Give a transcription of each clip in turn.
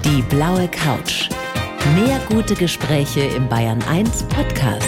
Die blaue Couch. Mehr gute Gespräche im Bayern 1 Podcast.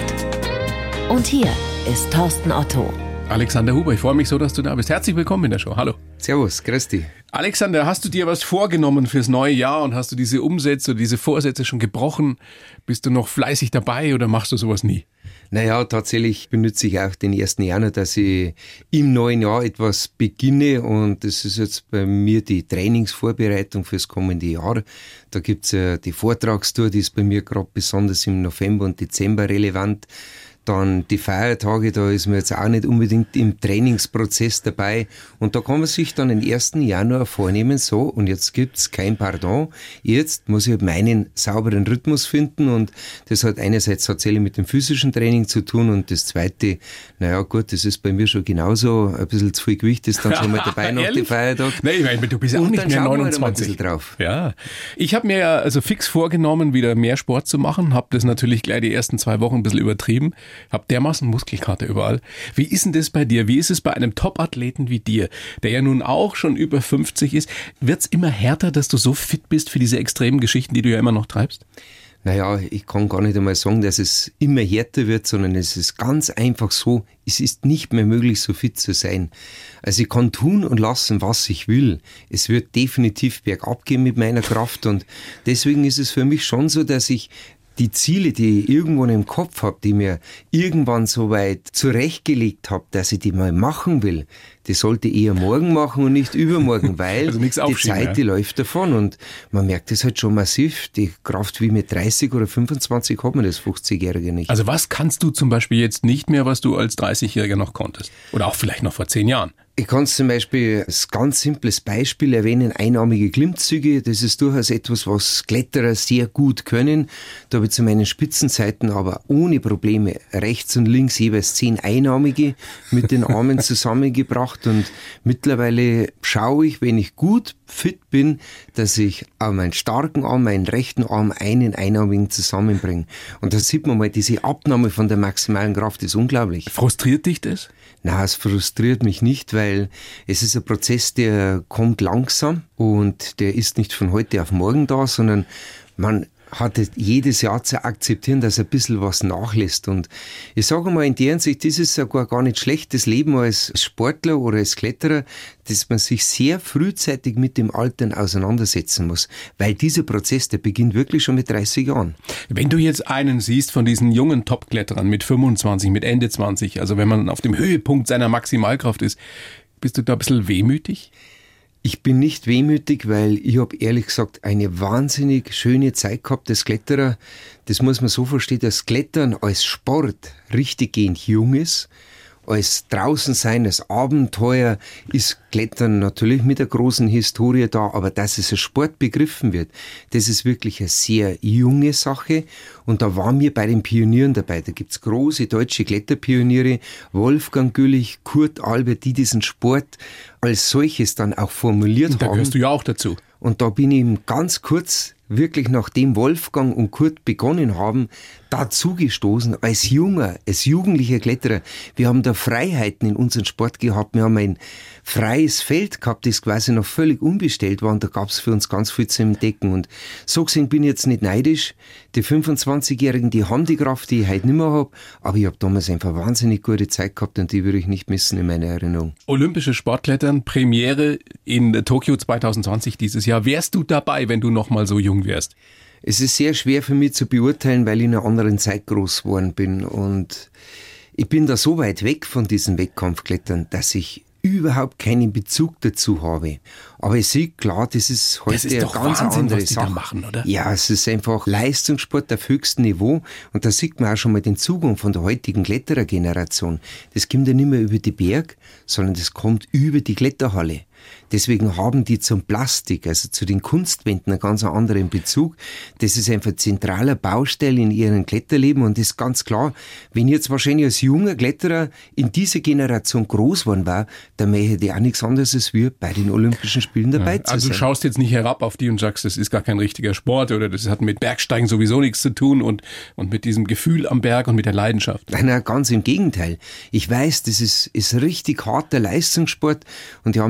Und hier ist Thorsten Otto. Alexander Huber, ich freue mich so, dass du da bist. Herzlich willkommen in der Show. Hallo. Servus, grüß dich. Alexander, hast du dir was vorgenommen fürs neue Jahr und hast du diese Umsätze oder diese Vorsätze schon gebrochen? Bist du noch fleißig dabei oder machst du sowas nie? Naja, tatsächlich benutze ich auch den 1. Januar, dass ich im neuen Jahr etwas beginne, und das ist jetzt bei mir die Trainingsvorbereitung fürs kommende Jahr. Da gibt's ja die Vortragstour, die ist bei mir gerade besonders im November und Dezember relevant. Dann die Feiertage, da ist man jetzt auch nicht unbedingt im Trainingsprozess dabei. Und da kann man sich dann den 1. Januar vornehmen, so, und jetzt gibt's kein Pardon. Jetzt muss ich halt meinen sauberen Rhythmus finden, und das hat einerseits tatsächlich mit dem physischen Training zu tun, und das zweite, naja gut, das ist bei mir schon genauso, ein bisschen zu viel Gewicht ist dann schon mal dabei nach dem Feiertag. Nein, ich meine, du bist ja auch nicht mehr 29. Ein drauf. Ja, ich habe mir ja also fix vorgenommen, wieder mehr Sport zu machen, habe das natürlich gleich die ersten 2 Wochen ein bisschen übertrieben. Hab dermaßen Muskelkater überall. Wie ist denn das bei dir? Wie ist es bei einem Top-Athleten wie dir, der ja nun auch schon über 50 ist? Wird's immer härter, dass du so fit bist für diese extremen Geschichten, die du ja immer noch treibst? Naja, ich kann gar nicht einmal sagen, dass es immer härter wird, sondern es ist ganz einfach so, es ist nicht mehr möglich, so fit zu sein. Also ich kann tun und lassen, was ich will. Es wird definitiv bergab gehen mit meiner Kraft, und deswegen ist es für mich schon so, dass ich die Ziele, die ich irgendwann im Kopf habe, die mir irgendwann so weit zurechtgelegt habe, dass ich die mal machen will, die sollte ich eher morgen machen und nicht übermorgen, weil also die Zeit, die läuft davon, und man merkt das halt schon massiv. Die Kraft wie mit 30 oder 25 hat man das 50-Jährige nicht. Also was kannst du zum Beispiel jetzt nicht mehr, was du als 30-Jähriger noch konntest? Oder auch vielleicht noch vor 10 Jahren? Ich kann zum Beispiel als ganz simples Beispiel erwähnen, einarmige Klimmzüge. Das ist durchaus etwas, was Kletterer sehr gut können. Da habe ich zu meinen Spitzenzeiten aber ohne Probleme rechts und links jeweils 10 einarmige mit den Armen zusammengebracht, und mittlerweile schaue ich, wenn ich gut fit bin, dass ich auf meinen starken Arm, meinen rechten Arm, einen einarmigen zusammenbringe. Und da sieht man mal, diese Abnahme von der maximalen Kraft ist unglaublich. Frustriert dich das? Nein, es frustriert mich nicht, weil es ist ein Prozess, der kommt langsam, und der ist nicht von heute auf morgen da, sondern man hat jedes Jahr zu akzeptieren, dass ein bisschen was nachlässt. Und ich sage mal, in der Hinsicht ist es sogar gar nicht schlecht, das Leben als Sportler oder als Kletterer, dass man sich sehr frühzeitig mit dem Altern auseinandersetzen muss. Weil dieser Prozess, der beginnt wirklich schon mit 30 Jahren. Wenn du jetzt einen siehst von diesen jungen Top-Kletterern mit 25, mit Ende 20, also wenn man auf dem Höhepunkt seiner Maximalkraft ist, bist du da ein bisschen wehmütig? Ich bin nicht wehmütig, weil ich habe ehrlich gesagt eine wahnsinnig schöne Zeit gehabt als Kletterer. Das muss man so verstehen, dass Klettern als Sport richtiggehend jung ist. Als draußen sein, als Abenteuer ist Klettern natürlich mit einer großen Historie da, aber dass es als Sport begriffen wird, das ist wirklich eine sehr junge Sache, und da waren wir bei den Pionieren dabei. Da gibt's große deutsche Kletterpioniere, Wolfgang Güllich, Kurt Albert, die diesen Sport als solches dann auch formuliert haben. Da gehörst du ja auch dazu. Und da bin ich ihm ganz kurz, wirklich nachdem Wolfgang und Kurt begonnen haben, dazugestoßen als jugendlicher Kletterer. Wir haben da Freiheiten in unserem Sport gehabt. Wir haben ein freies Feld gehabt, das quasi noch völlig unbestellt war, und da gab es für uns ganz viel zu entdecken. Und so gesehen bin ich jetzt nicht neidisch. Die 25-Jährigen, die haben die Kraft, die ich heute nicht mehr habe, aber ich habe damals einfach wahnsinnig gute Zeit gehabt, und die würde ich nicht missen in meiner Erinnerung. Olympische Sportklettern, Premiere in Tokio 2020 dieses Jahr. Wärst du dabei, wenn du noch mal so jung wärst? Es ist sehr schwer für mich zu beurteilen, weil ich in einer anderen Zeit groß geworden bin, und ich bin da so weit weg von diesem Wettkampfklettern, dass ich überhaupt keinen Bezug dazu habe. Aber ich sehe klar, das ist heute eine ganz andere was die Sache. da machen, oder? Ja, es ist einfach Leistungssport auf höchstem Niveau, und da sieht man auch schon mal den Zugang von der heutigen Kletterergeneration. Das kommt ja nicht mehr über die Berg, sondern das kommt über die Kletterhalle. Deswegen haben die zum Plastik, also zu den Kunstwänden, einen ganz anderen Bezug. Das ist einfach ein zentraler Baustein in ihrem Kletterleben, und das ist ganz klar, wenn ich jetzt wahrscheinlich als junger Kletterer in dieser Generation groß geworden war, dann hätte ich auch nichts anderes als wir bei den Olympischen Spielen dabei zu sein. Also du schaust jetzt nicht herab auf die und sagst, das ist gar kein richtiger Sport, oder das hat mit Bergsteigen sowieso nichts zu tun, und mit diesem Gefühl am Berg und mit der Leidenschaft. Nein, ganz im Gegenteil. Ich weiß, das ist richtig harter Leistungssport, und die haben da wirklich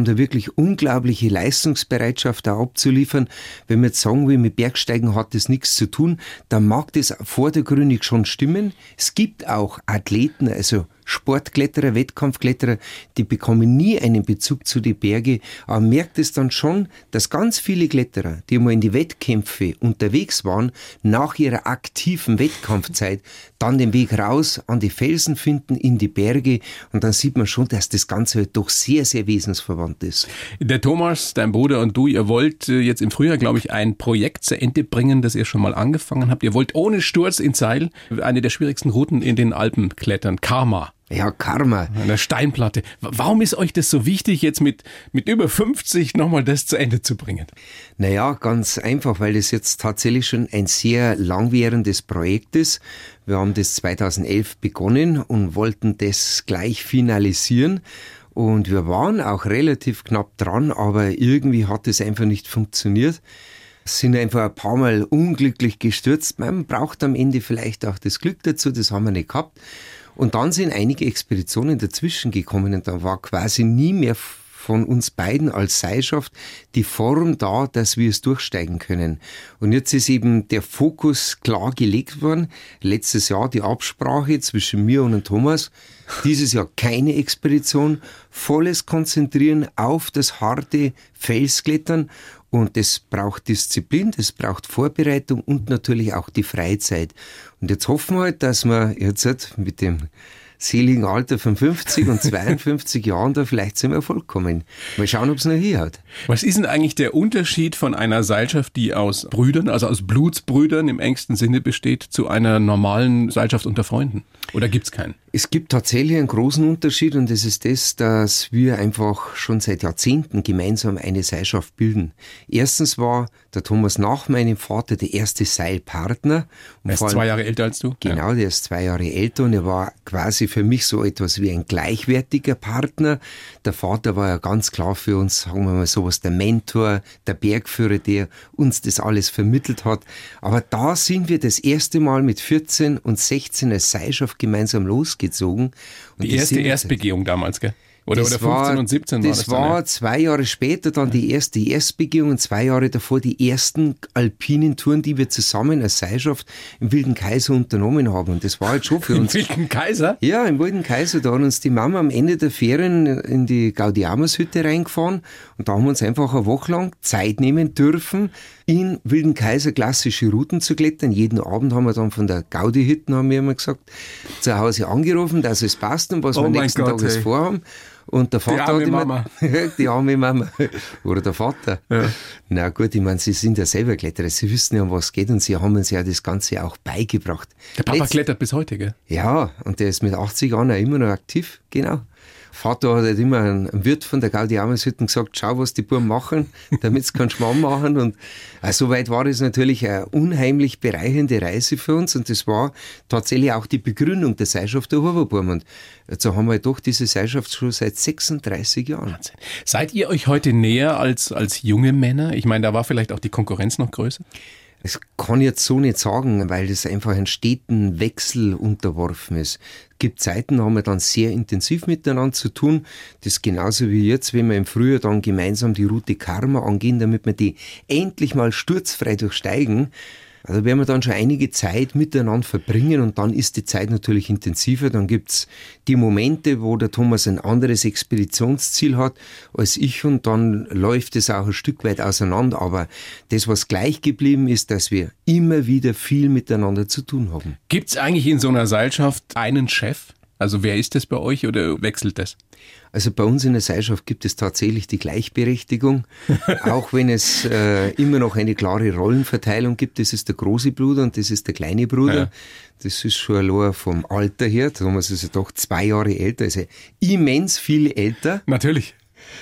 natürlich unglaubliche Leistungsbereitschaft da abzuliefern. Wenn wir jetzt sagen, wie mit Bergsteigen hat das nichts zu tun, dann mag das vordergründig schon stimmen. Es gibt auch Athleten, also Sportkletterer, Wettkampfkletterer, die bekommen nie einen Bezug zu den Bergen, aber man merkt es dann schon, dass ganz viele Kletterer, die mal in die Wettkämpfe unterwegs waren, nach ihrer aktiven Wettkampfzeit dann den Weg raus an die Felsen finden, in die Berge, und dann sieht man schon, dass das Ganze halt doch sehr, sehr wesensverwandt ist. Der Thomas, dein Bruder und du, ihr wollt jetzt im Frühjahr, glaube ich, ein Projekt zu Ende bringen, das ihr schon mal angefangen habt. Ihr wollt ohne Sturz ins Seil eine der schwierigsten Routen in den Alpen klettern, Karma. Ja, Karma. Eine Steinplatte. Warum ist euch das so wichtig, jetzt mit über 50 nochmal das zu Ende zu bringen? Naja, ganz einfach, weil das jetzt tatsächlich schon ein sehr langwährendes Projekt ist. Wir haben das 2011 begonnen und wollten das gleich finalisieren. Und wir waren auch relativ knapp dran, aber irgendwie hat es einfach nicht funktioniert. Sind einfach ein paar Mal unglücklich gestürzt. Man braucht am Ende vielleicht auch das Glück dazu, das haben wir nicht gehabt. Und dann sind einige Expeditionen dazwischen gekommen und da war quasi nie mehr von uns beiden als Seilschaft die Form da, dass wir es durchsteigen können. Und jetzt ist eben der Fokus klar gelegt worden. Letztes Jahr die Absprache zwischen mir und Thomas. Dieses Jahr keine Expedition, volles Konzentrieren auf das harte Felsklettern. Und das braucht Disziplin, das braucht Vorbereitung und natürlich auch die Freizeit. Und jetzt hoffen wir halt, dass wir jetzt mit dem seligen Alter von 50 und 52 Jahren da vielleicht zum Erfolg kommen. Mal schauen, ob es noch hier hat. Was ist denn eigentlich der Unterschied von einer Seilschaft, die aus Brüdern, also aus Blutsbrüdern im engsten Sinne besteht, zu einer normalen Seilschaft unter Freunden? Oder gibt's keinen? Es gibt tatsächlich einen großen Unterschied und das ist das, dass wir einfach schon seit Jahrzehnten gemeinsam eine Seilschaft bilden. Erstens war der Thomas nach meinem Vater der erste Seilpartner. Er ist 2 Jahre älter als du? Genau, der ist 2 Jahre älter und er war quasi für mich so etwas wie ein gleichwertiger Partner. Der Vater war ja ganz klar für uns, sagen wir mal sowas, der Mentor, der Bergführer, der uns das alles vermittelt hat. Aber da sind wir das erste Mal mit 14 und 16 als Seilschaft gemeinsam losgezogen. Und die erste Erstbegehung damals, gell? Oder 15 und 17 war das dann, war 2 Jahre später dann die Erstbegehung und 2 Jahre davor die ersten alpinen Touren, die wir zusammen als Seilschaft im Wilden Kaiser unternommen haben. Und das war halt schon für uns... Im Wilden Kaiser? Ja, im Wilden Kaiser. Da hat uns die Mama am Ende der Ferien in die Gaudiamus-Hütte reingefahren und da haben wir uns einfach eine Woche lang Zeit nehmen dürfen, in Wilden Kaiser klassische Routen zu klettern. Jeden Abend haben wir dann von der Gaudi-Hütten, haben wir immer gesagt, zu Hause angerufen, dass es passt und was wir nächsten Tag vorhaben. Und der Vater die arme Mama. Die arme Mama. Oder der Vater. Ja. Na gut, ich meine, sie sind ja selber Kletterer. Sie wissen ja, um was es geht und sie haben uns ja das Ganze auch beigebracht. Der Papa klettert bis heute, gell? Ja, und der ist mit 80 Jahren auch immer noch aktiv, genau. Vater hat halt immer einem Wirt von der Gaudiamus-Hütten gesagt, schau, was die Buben machen, damit sie keinen Schmarrn machen. Und soweit war es natürlich eine unheimlich bereichernde Reise für uns. Und das war tatsächlich auch die Begründung der Seilschaft der Huberburm. Und so haben wir doch diese Seilschaft schon seit 36 Jahren. Wahnsinn. Seid ihr euch heute näher als junge Männer? Ich meine, da war vielleicht auch die Konkurrenz noch größer? Das kann ich jetzt so nicht sagen, weil das einfach einen steten Wechsel unterworfen ist. Es gibt Zeiten, da haben wir dann sehr intensiv miteinander zu tun. Das ist genauso wie jetzt, wenn wir im Frühjahr dann gemeinsam die Route Karma angehen, damit wir die endlich mal sturzfrei durchsteigen. Also werden wir dann schon einige Zeit miteinander verbringen und dann ist die Zeit natürlich intensiver. Dann gibt's die Momente, wo der Thomas ein anderes Expeditionsziel hat als ich und dann läuft es auch ein Stück weit auseinander. Aber das, was gleich geblieben ist, dass wir immer wieder viel miteinander zu tun haben. Gibt's eigentlich in so einer Seilschaft einen Chef? Also wer ist das bei euch oder wechselt das? Also bei uns in der Seilschaft gibt es tatsächlich die Gleichberechtigung, auch wenn es immer noch eine klare Rollenverteilung gibt. Das ist der große Bruder und das ist der kleine Bruder. Ja. Das ist schon allein vom Alter her. Thomas ist ja doch 2 Jahre älter, also immens viel älter. Natürlich.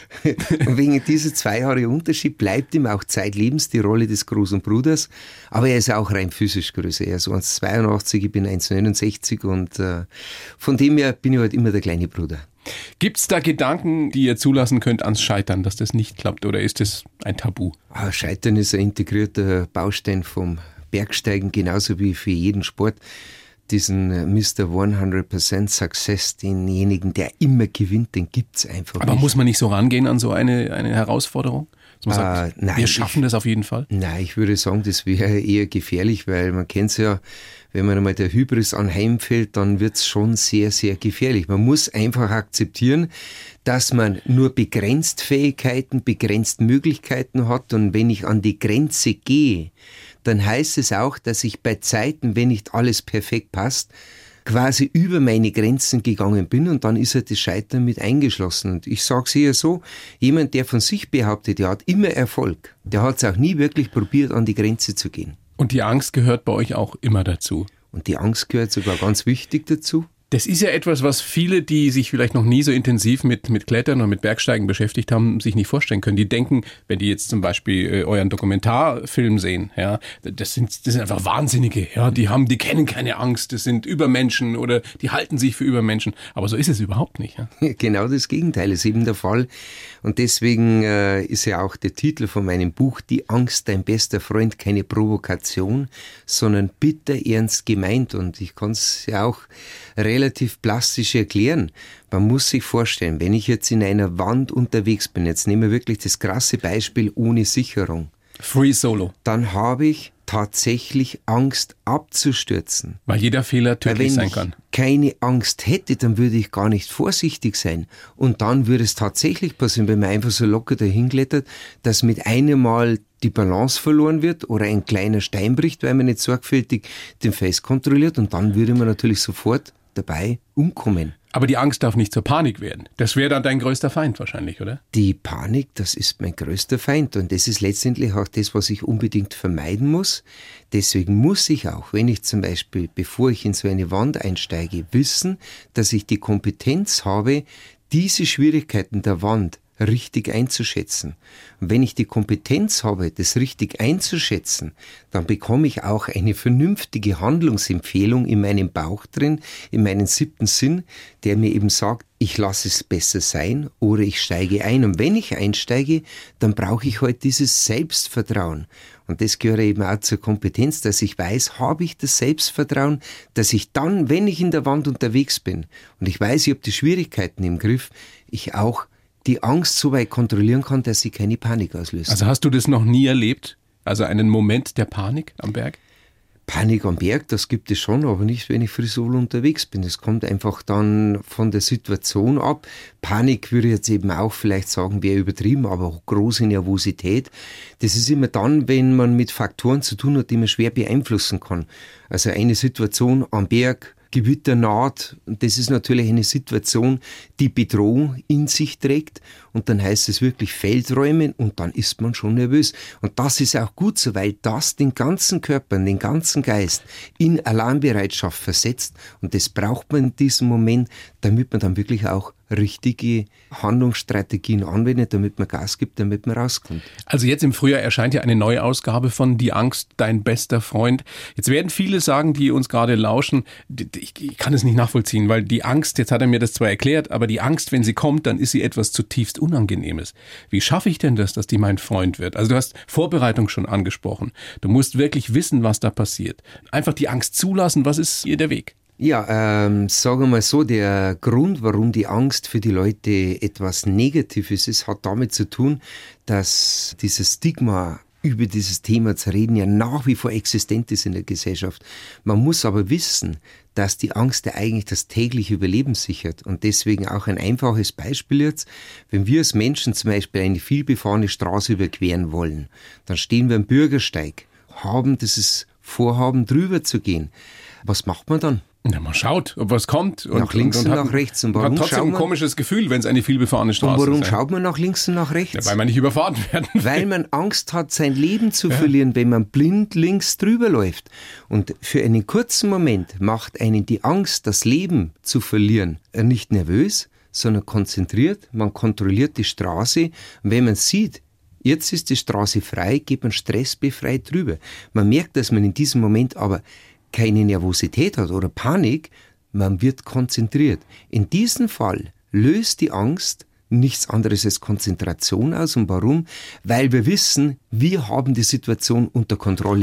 Und wegen dieser 2 Jahre Unterschied bleibt ihm auch zeitlebens die Rolle des großen Bruders. Aber er ist auch rein physisch größer. Er ist 1,82, ich bin 1,69 und von dem her bin ich halt immer der kleine Bruder. Gibt's da Gedanken, die ihr zulassen könnt ans Scheitern, dass das nicht klappt oder ist das ein Tabu? Scheitern ist ein integrierter Baustein vom Bergsteigen, genauso wie für jeden Sport. diesen Mr. 100% Success, denjenigen, der immer gewinnt, den gibt's einfach Aber nicht. muss man nicht so rangehen an so eine Herausforderung? Dass man sagt, Nein, wir schaffen das auf jeden Fall? Nein, ich würde sagen, das wäre eher gefährlich, weil man kennt es ja, wenn man einmal der Hybris anheimfällt, dann wird's schon sehr, sehr gefährlich. Man muss einfach akzeptieren, dass man nur begrenzt Fähigkeiten, begrenzt Möglichkeiten hat, und wenn ich an die Grenze gehe, dann heißt es auch, dass ich bei Zeiten, wenn nicht alles perfekt passt, quasi über meine Grenzen gegangen bin, und dann ist halt das Scheitern mit eingeschlossen. Und ich sage es eher so, jemand, der von sich behauptet, der hat immer Erfolg, der hat es auch nie wirklich probiert, an die Grenze zu gehen. Und die Angst gehört bei euch auch immer dazu? Und die Angst gehört sogar ganz wichtig dazu. Das ist ja etwas, was viele, die sich vielleicht noch nie so intensiv mit Klettern und mit Bergsteigen beschäftigt haben, sich nicht vorstellen können. Die denken, wenn die jetzt zum Beispiel euren Dokumentarfilm sehen, ja, das sind einfach Wahnsinnige, ja, die kennen keine Angst, das sind Übermenschen oder die halten sich für Übermenschen. Aber so ist es überhaupt nicht. Ja? Genau das Gegenteil ist eben der Fall. Und deswegen ist ja auch der Titel von meinem Buch, Die Angst, dein bester Freund, keine Provokation, sondern bitter ernst gemeint. Und ich kann es ja auch relativ plastisch erklären. Man muss sich vorstellen, wenn ich jetzt in einer Wand unterwegs bin, jetzt nehmen wir wirklich das krasse Beispiel ohne Sicherung. Free Solo. Dann habe ich tatsächlich Angst abzustürzen. Weil jeder Fehler tödlich sein kann. Wenn ich keine Angst hätte, dann würde ich gar nicht vorsichtig sein. Und dann würde es tatsächlich passieren, wenn man einfach so locker dahin klettert, dass mit einem Mal die Balance verloren wird oder ein kleiner Stein bricht, weil man nicht sorgfältig den Fels kontrolliert, und dann würde man natürlich sofort dabei umkommen. Aber die Angst darf nicht zur Panik werden. Das wäre dann dein größter Feind wahrscheinlich, oder? Die Panik, das ist mein größter Feind, und das ist letztendlich auch das, was ich unbedingt vermeiden muss. Deswegen muss ich auch, wenn ich zum Beispiel, bevor ich in so eine Wand einsteige, wissen, dass ich die Kompetenz habe, diese Schwierigkeiten der Wand richtig einzuschätzen. Und wenn ich die Kompetenz habe, das richtig einzuschätzen, dann bekomme ich auch eine vernünftige Handlungsempfehlung in meinem Bauch drin, in meinen 7. Sinn, der mir eben sagt, ich lasse es besser sein oder ich steige ein. Und wenn ich einsteige, dann brauche ich halt dieses Selbstvertrauen. Und das gehört eben auch zur Kompetenz, dass ich weiß, habe ich das Selbstvertrauen, dass ich dann, wenn ich in der Wand unterwegs bin und ich weiß, ich habe die Schwierigkeiten im Griff, ich auch die Angst so weit kontrollieren kann, dass sie keine Panik auslöst. Also hast du das noch nie erlebt? Also einen Moment der Panik am Berg? Panik am Berg, das gibt es schon, aber nicht, wenn ich free solo unterwegs bin. Das kommt einfach dann von der Situation ab. Panik würde ich jetzt eben auch vielleicht sagen, wäre übertrieben, aber große Nervosität. Das ist immer dann, wenn man mit Faktoren zu tun hat, die man schwer beeinflussen kann. Also eine Situation am Berg, Gewitter naht, das ist natürlich eine Situation, die Bedrohung in sich trägt, und dann heißt es wirklich Feldräumen, und dann ist man schon nervös. Und das ist auch gut so, weil das den ganzen Körper, den ganzen Geist in Alarmbereitschaft versetzt, und das braucht man in diesem Moment, damit man dann wirklich auch richtige Handlungsstrategien anwendet, damit man Gas gibt, damit man rauskommt. Also jetzt im Frühjahr erscheint ja eine neue Ausgabe von Die Angst, dein bester Freund. Jetzt werden viele sagen, die uns gerade lauschen, ich kann es nicht nachvollziehen, weil die Angst, jetzt hat er mir das zwar erklärt, aber die Angst, wenn sie kommt, dann ist sie etwas zutiefst Unangenehmes. Wie schaffe ich denn das, dass die mein Freund wird? Also du hast Vorbereitung schon angesprochen. Du musst wirklich wissen, was da passiert. Einfach die Angst zulassen, was ist hier der Weg? Ja, sagen wir mal so, der Grund, warum die Angst für die Leute etwas Negatives ist, hat damit zu tun, dass dieses Stigma, über dieses Thema zu reden, ja nach wie vor existent ist in der Gesellschaft. Man muss aber wissen, dass die Angst ja eigentlich das tägliche Überleben sichert. Und deswegen auch ein einfaches Beispiel jetzt, wenn wir als Menschen zum Beispiel eine vielbefahrene Straße überqueren wollen, dann stehen wir am Bürgersteig, haben dieses Vorhaben, drüber zu gehen. Was macht man dann? Na, man schaut, ob was kommt. Und, nach links und nach rechts. Und warum hat trotzdem ein komisches Gefühl, wenn es eine vielbefahrene Straße ist. Und warum schaut man nach links und nach rechts? Ja, weil man nicht überfahren werden will. Weil man Angst hat, sein Leben zu verlieren, wenn man blind links drüber läuft. Und für einen kurzen Moment macht einen die Angst, das Leben zu verlieren, nicht nervös, sondern konzentriert. Man kontrolliert die Straße. Und wenn man sieht, jetzt ist die Straße frei, geht man stressbefreit drüber. Man merkt, dass man in diesem Moment aber keine Nervosität hat oder Panik, man wird konzentriert. In diesem Fall löst die Angst nichts anderes als Konzentration aus. Und warum? Weil wir wissen, wir haben die Situation unter Kontrolle.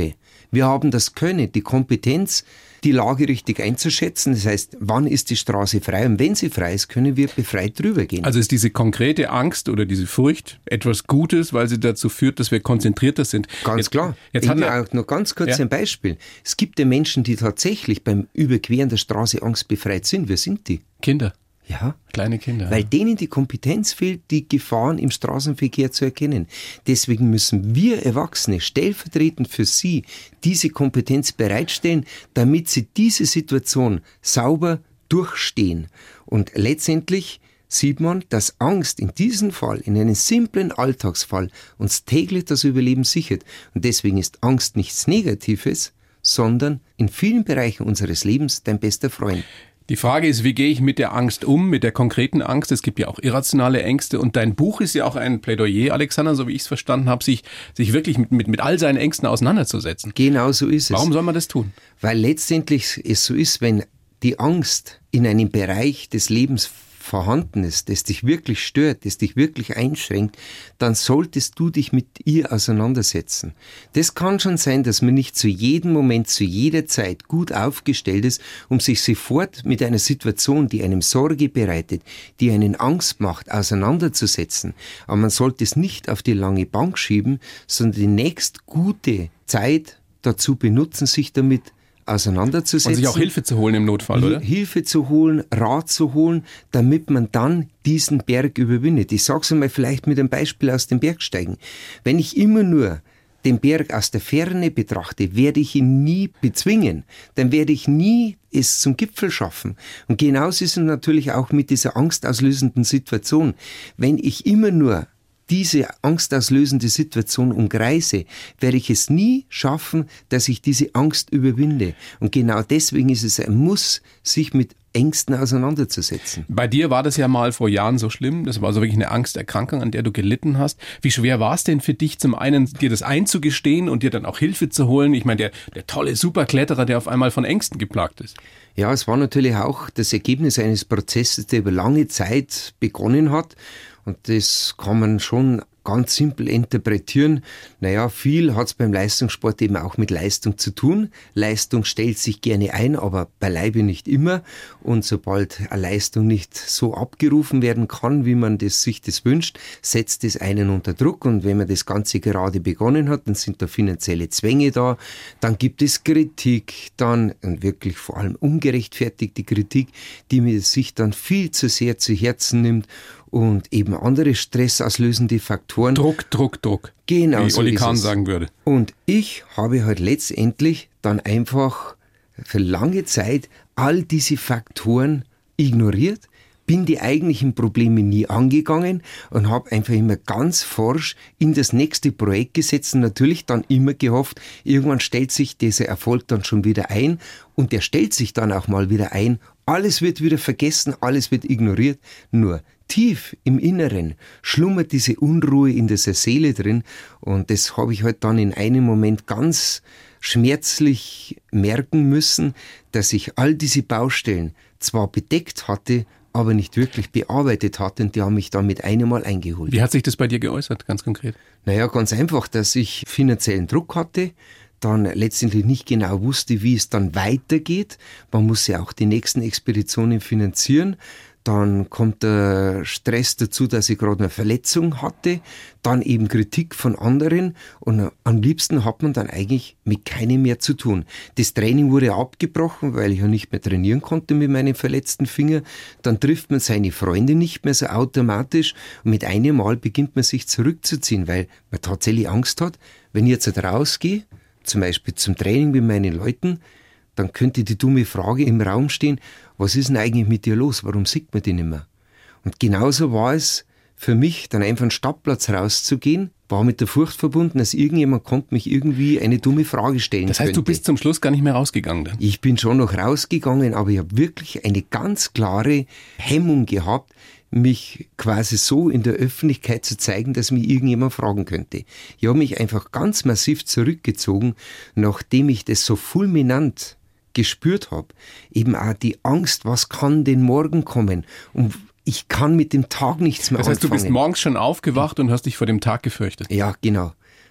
Wir haben das Können, die Kompetenz, die Lage richtig einzuschätzen. Das heißt, wann ist die Straße frei? Und wenn sie frei ist, können wir befreit drüber gehen. Also ist diese konkrete Angst oder diese Furcht etwas Gutes, weil sie dazu führt, dass wir konzentrierter sind? Ganz klar. Jetzt hat auch noch ganz kurz ein Beispiel. Es gibt ja Menschen, die tatsächlich beim Überqueren der Straße angstbefreit sind. Wer sind die? Kinder. Ja. Kleine Kinder. Weil denen die Kompetenz fehlt, die Gefahren im Straßenverkehr zu erkennen. Deswegen müssen wir Erwachsene stellvertretend für sie diese Kompetenz bereitstellen, damit sie diese Situation sauber durchstehen. Und letztendlich sieht man, dass Angst in diesem Fall, in einem simplen Alltagsfall, uns täglich das Überleben sichert. Und deswegen ist Angst nichts Negatives, sondern in vielen Bereichen unseres Lebens dein bester Freund. Die Frage ist, wie gehe ich mit der Angst um, mit der konkreten Angst? Es gibt ja auch irrationale Ängste und dein Buch ist ja auch ein Plädoyer, Alexander, so wie ich es verstanden habe, sich wirklich mit all seinen Ängsten auseinanderzusetzen. Genau so ist es. Warum soll man das tun? Weil letztendlich es so ist, wenn die Angst in einem Bereich des Lebens vorhanden ist, das dich wirklich stört, das dich wirklich einschränkt, dann solltest du dich mit ihr auseinandersetzen. Das kann schon sein, dass man nicht zu jedem Moment, zu jeder Zeit gut aufgestellt ist, um sich sofort mit einer Situation, die einem Sorge bereitet, die einen Angst macht, auseinanderzusetzen. Aber man sollte es nicht auf die lange Bank schieben, sondern die nächst gute Zeit dazu benutzen, sich damit auseinanderzusetzen. Und sich auch Hilfe zu holen im Notfall, oder? Hilfe zu holen, Rat zu holen, damit man dann diesen Berg überwindet. Ich sage es einmal vielleicht mit einem Beispiel aus dem Bergsteigen. Wenn ich immer nur den Berg aus der Ferne betrachte, werde ich ihn nie bezwingen. Dann werde ich nie es zum Gipfel schaffen. Und genauso ist es natürlich auch mit dieser angstauslösenden Situation. Wenn ich immer nur diese angstauslösende Situation umkreise, werde ich es nie schaffen, dass ich diese Angst überwinde. Und genau deswegen ist es ein Muss, sich mit Ängsten auseinanderzusetzen. Bei dir war das ja mal vor Jahren so schlimm. Das war so wirklich eine Angsterkrankung, an der du gelitten hast. Wie schwer war es denn für dich, zum einen dir das einzugestehen und dir dann auch Hilfe zu holen? Ich meine, der tolle Superkletterer, der auf einmal von Ängsten geplagt ist. Ja, es war natürlich auch das Ergebnis eines Prozesses, der über lange Zeit begonnen hat. Und das kann man schon ganz simpel interpretieren. Naja, viel hat es beim Leistungssport eben auch mit Leistung zu tun. Leistung stellt sich gerne ein, aber beileibe nicht immer. Und sobald eine Leistung nicht so abgerufen werden kann, wie man sich das wünscht, setzt es einen unter Druck. Und wenn man das Ganze gerade begonnen hat, dann sind da finanzielle Zwänge da. Dann gibt es Kritik, dann und wirklich vor allem ungerechtfertigte Kritik, die mir sich dann viel zu sehr zu Herzen nimmt. Und eben andere stressauslösende Faktoren. Druck. Genau, wie so Oli ist Kahn es. sagen würde. Und ich habe halt letztendlich dann einfach für lange Zeit all diese Faktoren ignoriert, bin die eigentlichen Probleme nie angegangen und habe einfach immer ganz forsch in das nächste Projekt gesetzt und natürlich dann immer gehofft, irgendwann stellt sich dieser Erfolg dann schon wieder ein und der stellt sich dann auch mal wieder ein. Alles wird wieder vergessen, alles wird ignoriert, nur tief im Inneren schlummert diese Unruhe in dieser Seele drin und das habe ich halt dann in einem Moment ganz schmerzlich merken müssen, dass ich all diese Baustellen zwar bedeckt hatte, aber nicht wirklich bearbeitet hatte und die haben mich dann mit einem Mal eingeholt. Wie hat sich das bei dir geäußert, ganz konkret? Naja, ganz einfach, dass ich finanziellen Druck hatte, dann letztendlich nicht genau wusste, wie es dann weitergeht. Man muss ja auch die nächsten Expeditionen finanzieren. Dann kommt der Stress dazu, dass ich gerade eine Verletzung hatte. Dann eben Kritik von anderen. Und am liebsten hat man dann eigentlich mit keinem mehr zu tun. Das Training wurde abgebrochen, weil ich ja nicht mehr trainieren konnte mit meinem verletzten Finger. Dann trifft man seine Freunde nicht mehr so automatisch. Und mit einem Mal beginnt man sich zurückzuziehen, weil man tatsächlich Angst hat, wenn ich jetzt rausgehe, zum Beispiel zum Training mit meinen Leuten, dann könnte die dumme Frage im Raum stehen, was ist denn eigentlich mit dir los? Warum sieht man dich nicht mehr? Und genauso war es für mich, dann einfach einen Stadtplatz rauszugehen, war mit der Furcht verbunden, dass irgendjemand kommt mich irgendwie eine dumme Frage stellen Das heißt, könnte. du bist zum Schluss gar nicht mehr rausgegangen dann? Ich bin schon noch rausgegangen, aber ich habe wirklich eine ganz klare Hemmung gehabt, mich quasi so in der Öffentlichkeit zu zeigen, dass mich irgendjemand fragen könnte. Ich habe mich einfach ganz massiv zurückgezogen, nachdem ich das so fulminant gespürt habe. Eben auch die Angst, was kann denn morgen kommen? Und ich kann mit dem Tag nichts mehr anfangen. Das heißt, du bist morgens schon aufgewacht und hast dich vor dem Tag gefürchtet? Ja, genau.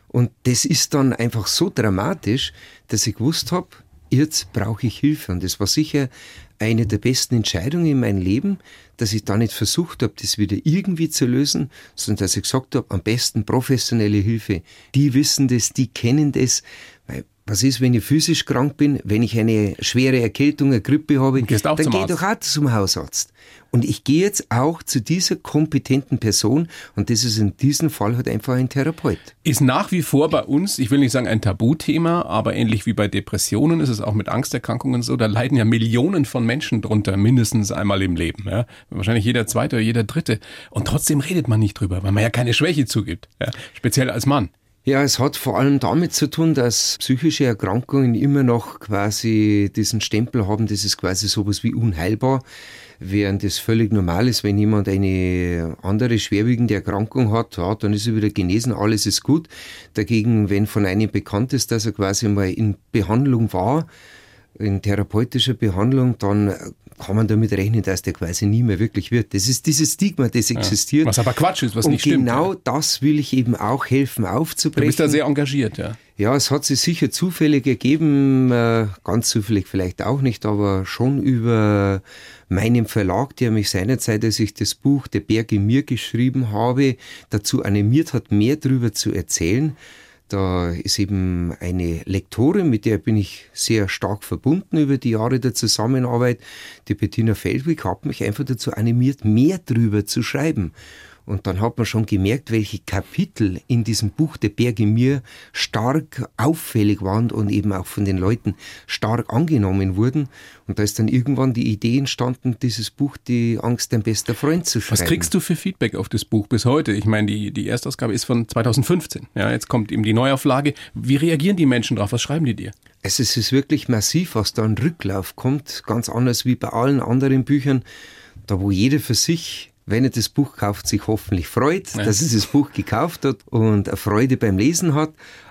Und das ist dann einfach so dramatisch, dass ich gewusst habe, jetzt brauche ich Hilfe. Und das war sicher eine der besten Entscheidungen in meinem Leben, dass ich da nicht versucht habe, das wieder irgendwie zu lösen, sondern dass ich gesagt habe, am besten professionelle Hilfe. Die wissen das, die kennen das. Weil was ist, wenn ich physisch krank bin, wenn ich eine schwere Erkältung, eine Grippe habe, dann gehe ich doch auch zum Hausarzt. Und ich gehe jetzt auch zu dieser kompetenten Person und das ist in diesem Fall halt einfach ein Therapeut. Ist nach wie vor bei uns, ich will nicht sagen ein Tabuthema, aber ähnlich wie bei Depressionen ist es auch mit Angsterkrankungen so, da leiden ja Millionen von Menschen drunter, mindestens einmal im Leben. Ja? Wahrscheinlich jeder Zweite oder jeder Dritte. Und trotzdem redet man nicht drüber, weil man ja keine Schwäche zugibt, ja? Speziell als Mann. Ja, es hat vor allem damit zu tun, dass psychische Erkrankungen immer noch quasi diesen Stempel haben, das ist quasi sowas wie unheilbar, während es völlig normal ist, wenn jemand eine andere schwerwiegende Erkrankung hat, ja, dann ist er wieder genesen, alles ist gut. Dagegen, wenn von einem bekannt ist, dass er quasi mal in Behandlung war, in therapeutischer Behandlung, dann kann man damit rechnen, dass der quasi nie mehr wirklich wird. Das ist dieses Stigma, das existiert. Was aber Quatsch ist, was nicht stimmt. Und genau das will ich eben auch helfen aufzubrechen. Du bist da sehr engagiert, ja. Ja, es hat sich sicher zufällig ergeben, ganz zufällig vielleicht auch nicht, aber schon über meinen Verlag, der mich seinerzeit, als ich das Buch Der Berg in mir geschrieben habe, dazu animiert hat, mehr darüber zu erzählen. Da ist eben eine Lektorin, mit der bin ich sehr stark verbunden über die Jahre der Zusammenarbeit. Die Bettina Feldwig hat mich einfach dazu animiert, mehr drüber zu schreiben. Und dann hat man schon gemerkt, welche Kapitel in diesem Buch Der Berg in mir stark auffällig waren und eben auch von den Leuten stark angenommen wurden. Und da ist dann irgendwann die Idee entstanden, dieses Buch Die Angst, dein bester Freund zu schreiben. Was kriegst du für Feedback auf das Buch bis heute? Ich meine, die Erstausgabe ist von 2015. Ja, jetzt kommt eben die Neuauflage. Wie reagieren die Menschen drauf? Was schreiben die dir? Also es ist wirklich massiv, was da an Rücklauf kommt. Ganz anders wie bei allen anderen Büchern. Da wo jeder für sich, wenn er das Buch kauft, sich hoffentlich freut, dass er das Buch gekauft hat und eine Freude beim Lesen hat.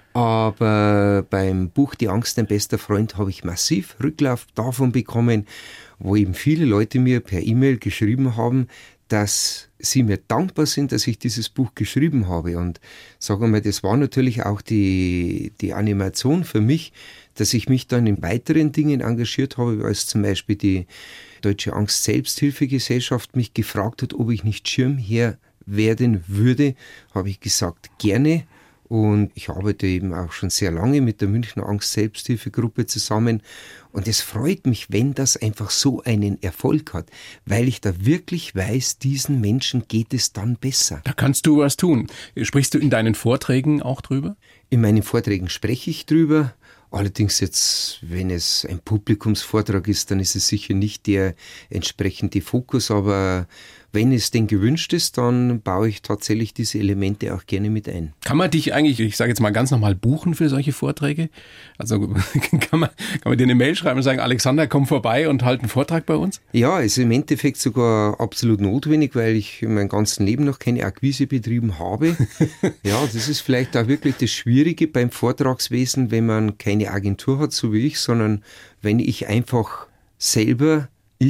Aber beim Buch Die Angst, dein bester Freund, habe ich massiv Rücklauf davon bekommen, wo eben viele Leute mir per E-Mail geschrieben haben, dass sie mir dankbar sind, dass ich dieses Buch geschrieben habe. Und sagen wir mal, das war natürlich auch die Animation für mich, dass ich mich dann in weiteren Dingen engagiert habe, als zum Beispiel die Deutsche Angst-Selbsthilfegesellschaft mich gefragt hat, ob ich nicht Schirmherr werden würde, habe ich gesagt, gerne. Und ich arbeite eben auch schon sehr lange mit der Münchner Angst-Selbsthilfegruppe zusammen. Und es freut mich, wenn das einfach so einen Erfolg hat, weil ich da wirklich weiß, diesen Menschen geht es dann besser. Da kannst du was tun. Sprichst du in deinen Vorträgen auch drüber? In meinen Vorträgen spreche ich drüber. Allerdings jetzt, wenn es ein Publikumsvortrag ist, dann ist es sicher nicht der entsprechende Fokus, aber wenn es denn gewünscht ist, dann baue ich tatsächlich diese Elemente auch gerne mit ein. Kann man dich eigentlich, ich sage jetzt mal ganz normal, buchen für solche Vorträge? Also kann man dir eine Mail schreiben und sagen, Alexander, komm vorbei und halt einen Vortrag bei uns? Ja, ist im Endeffekt sogar absolut notwendig, weil ich in meinem ganzen Leben noch keine Akquise betrieben habe. Ja, das ist vielleicht auch wirklich das Schwierige beim Vortragswesen, wenn man keine Agentur hat, so wie ich, sondern wenn ich einfach selber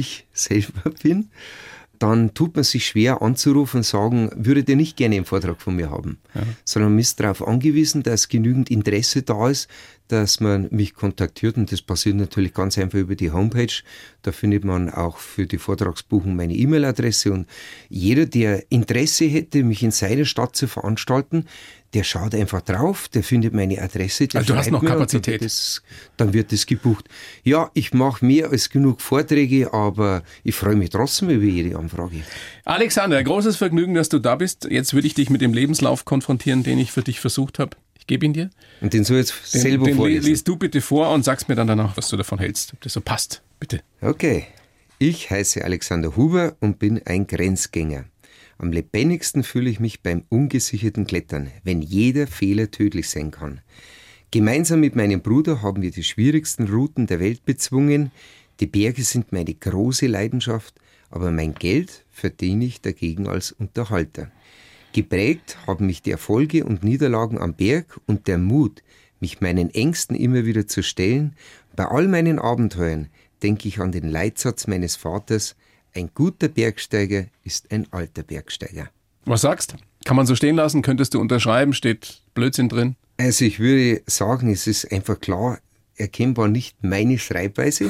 bin, dann tut man sich schwer anzurufen und sagen, würdet ihr nicht gerne einen Vortrag von mir haben, sondern man ist darauf angewiesen, dass genügend Interesse da ist, dass man mich kontaktiert und das passiert natürlich ganz einfach über die Homepage. Da findet man auch für die Vortragsbuchung meine E-Mail-Adresse und jeder, der Interesse hätte, mich in seiner Stadt zu veranstalten, der schaut einfach drauf, der findet meine Adresse. Also du hast noch Kapazität. Dann wird das gebucht. Ja, ich mache mehr als genug Vorträge, aber ich freue mich trotzdem über jede Anfrage. Alexander, großes Vergnügen, dass du da bist. Jetzt würde ich dich mit dem Lebenslauf konfrontieren, den ich für dich versucht habe. Ich gebe ihn dir. Und den soll jetzt selber vorlesen. Den liest du bitte vor und sagst mir dann danach, was du davon hältst, ob das so passt. Bitte. Okay. Ich heiße Alexander Huber und bin ein Grenzgänger. Am lebendigsten fühle ich mich beim ungesicherten Klettern, wenn jeder Fehler tödlich sein kann. Gemeinsam mit meinem Bruder haben wir die schwierigsten Routen der Welt bezwungen. Die Berge sind meine große Leidenschaft, aber mein Geld verdiene ich dagegen als Unterhalter. Geprägt haben mich die Erfolge und Niederlagen am Berg und der Mut, mich meinen Ängsten immer wieder zu stellen. Bei all meinen Abenteuern denke ich an den Leitsatz meines Vaters: Ein guter Bergsteiger ist ein alter Bergsteiger. Was sagst? Kann man so stehen lassen? Könntest du unterschreiben? Steht Blödsinn drin? Also ich würde sagen, es ist einfach klar erkennbar nicht meine Schreibweise.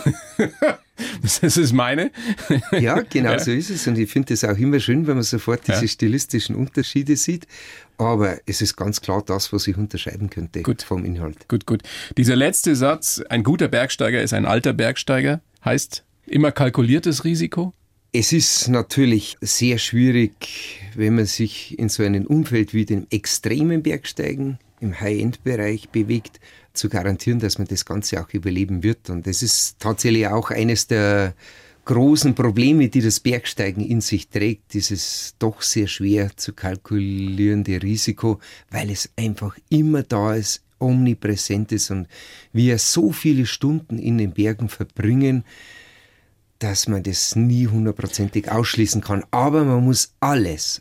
Das ist meine. Ja, genau so ist es. Und ich finde es auch immer schön, wenn man sofort diese stilistischen Unterschiede sieht. Aber es ist ganz klar das, was ich unterscheiden könnte vom Inhalt. Gut. Dieser letzte Satz, ein guter Bergsteiger ist ein alter Bergsteiger, heißt immer kalkuliertes Risiko? Es ist natürlich sehr schwierig, wenn man sich in so einem Umfeld wie dem extremen Bergsteigen im High-End-Bereich bewegt, zu garantieren, dass man das Ganze auch überleben wird. Und das ist tatsächlich auch eines der großen Probleme, die das Bergsteigen in sich trägt, dieses doch sehr schwer zu kalkulierende Risiko, weil es einfach immer da ist, omnipräsent ist und wir so viele Stunden in den Bergen verbringen, dass man das nie hundertprozentig ausschließen kann. Aber man muss alles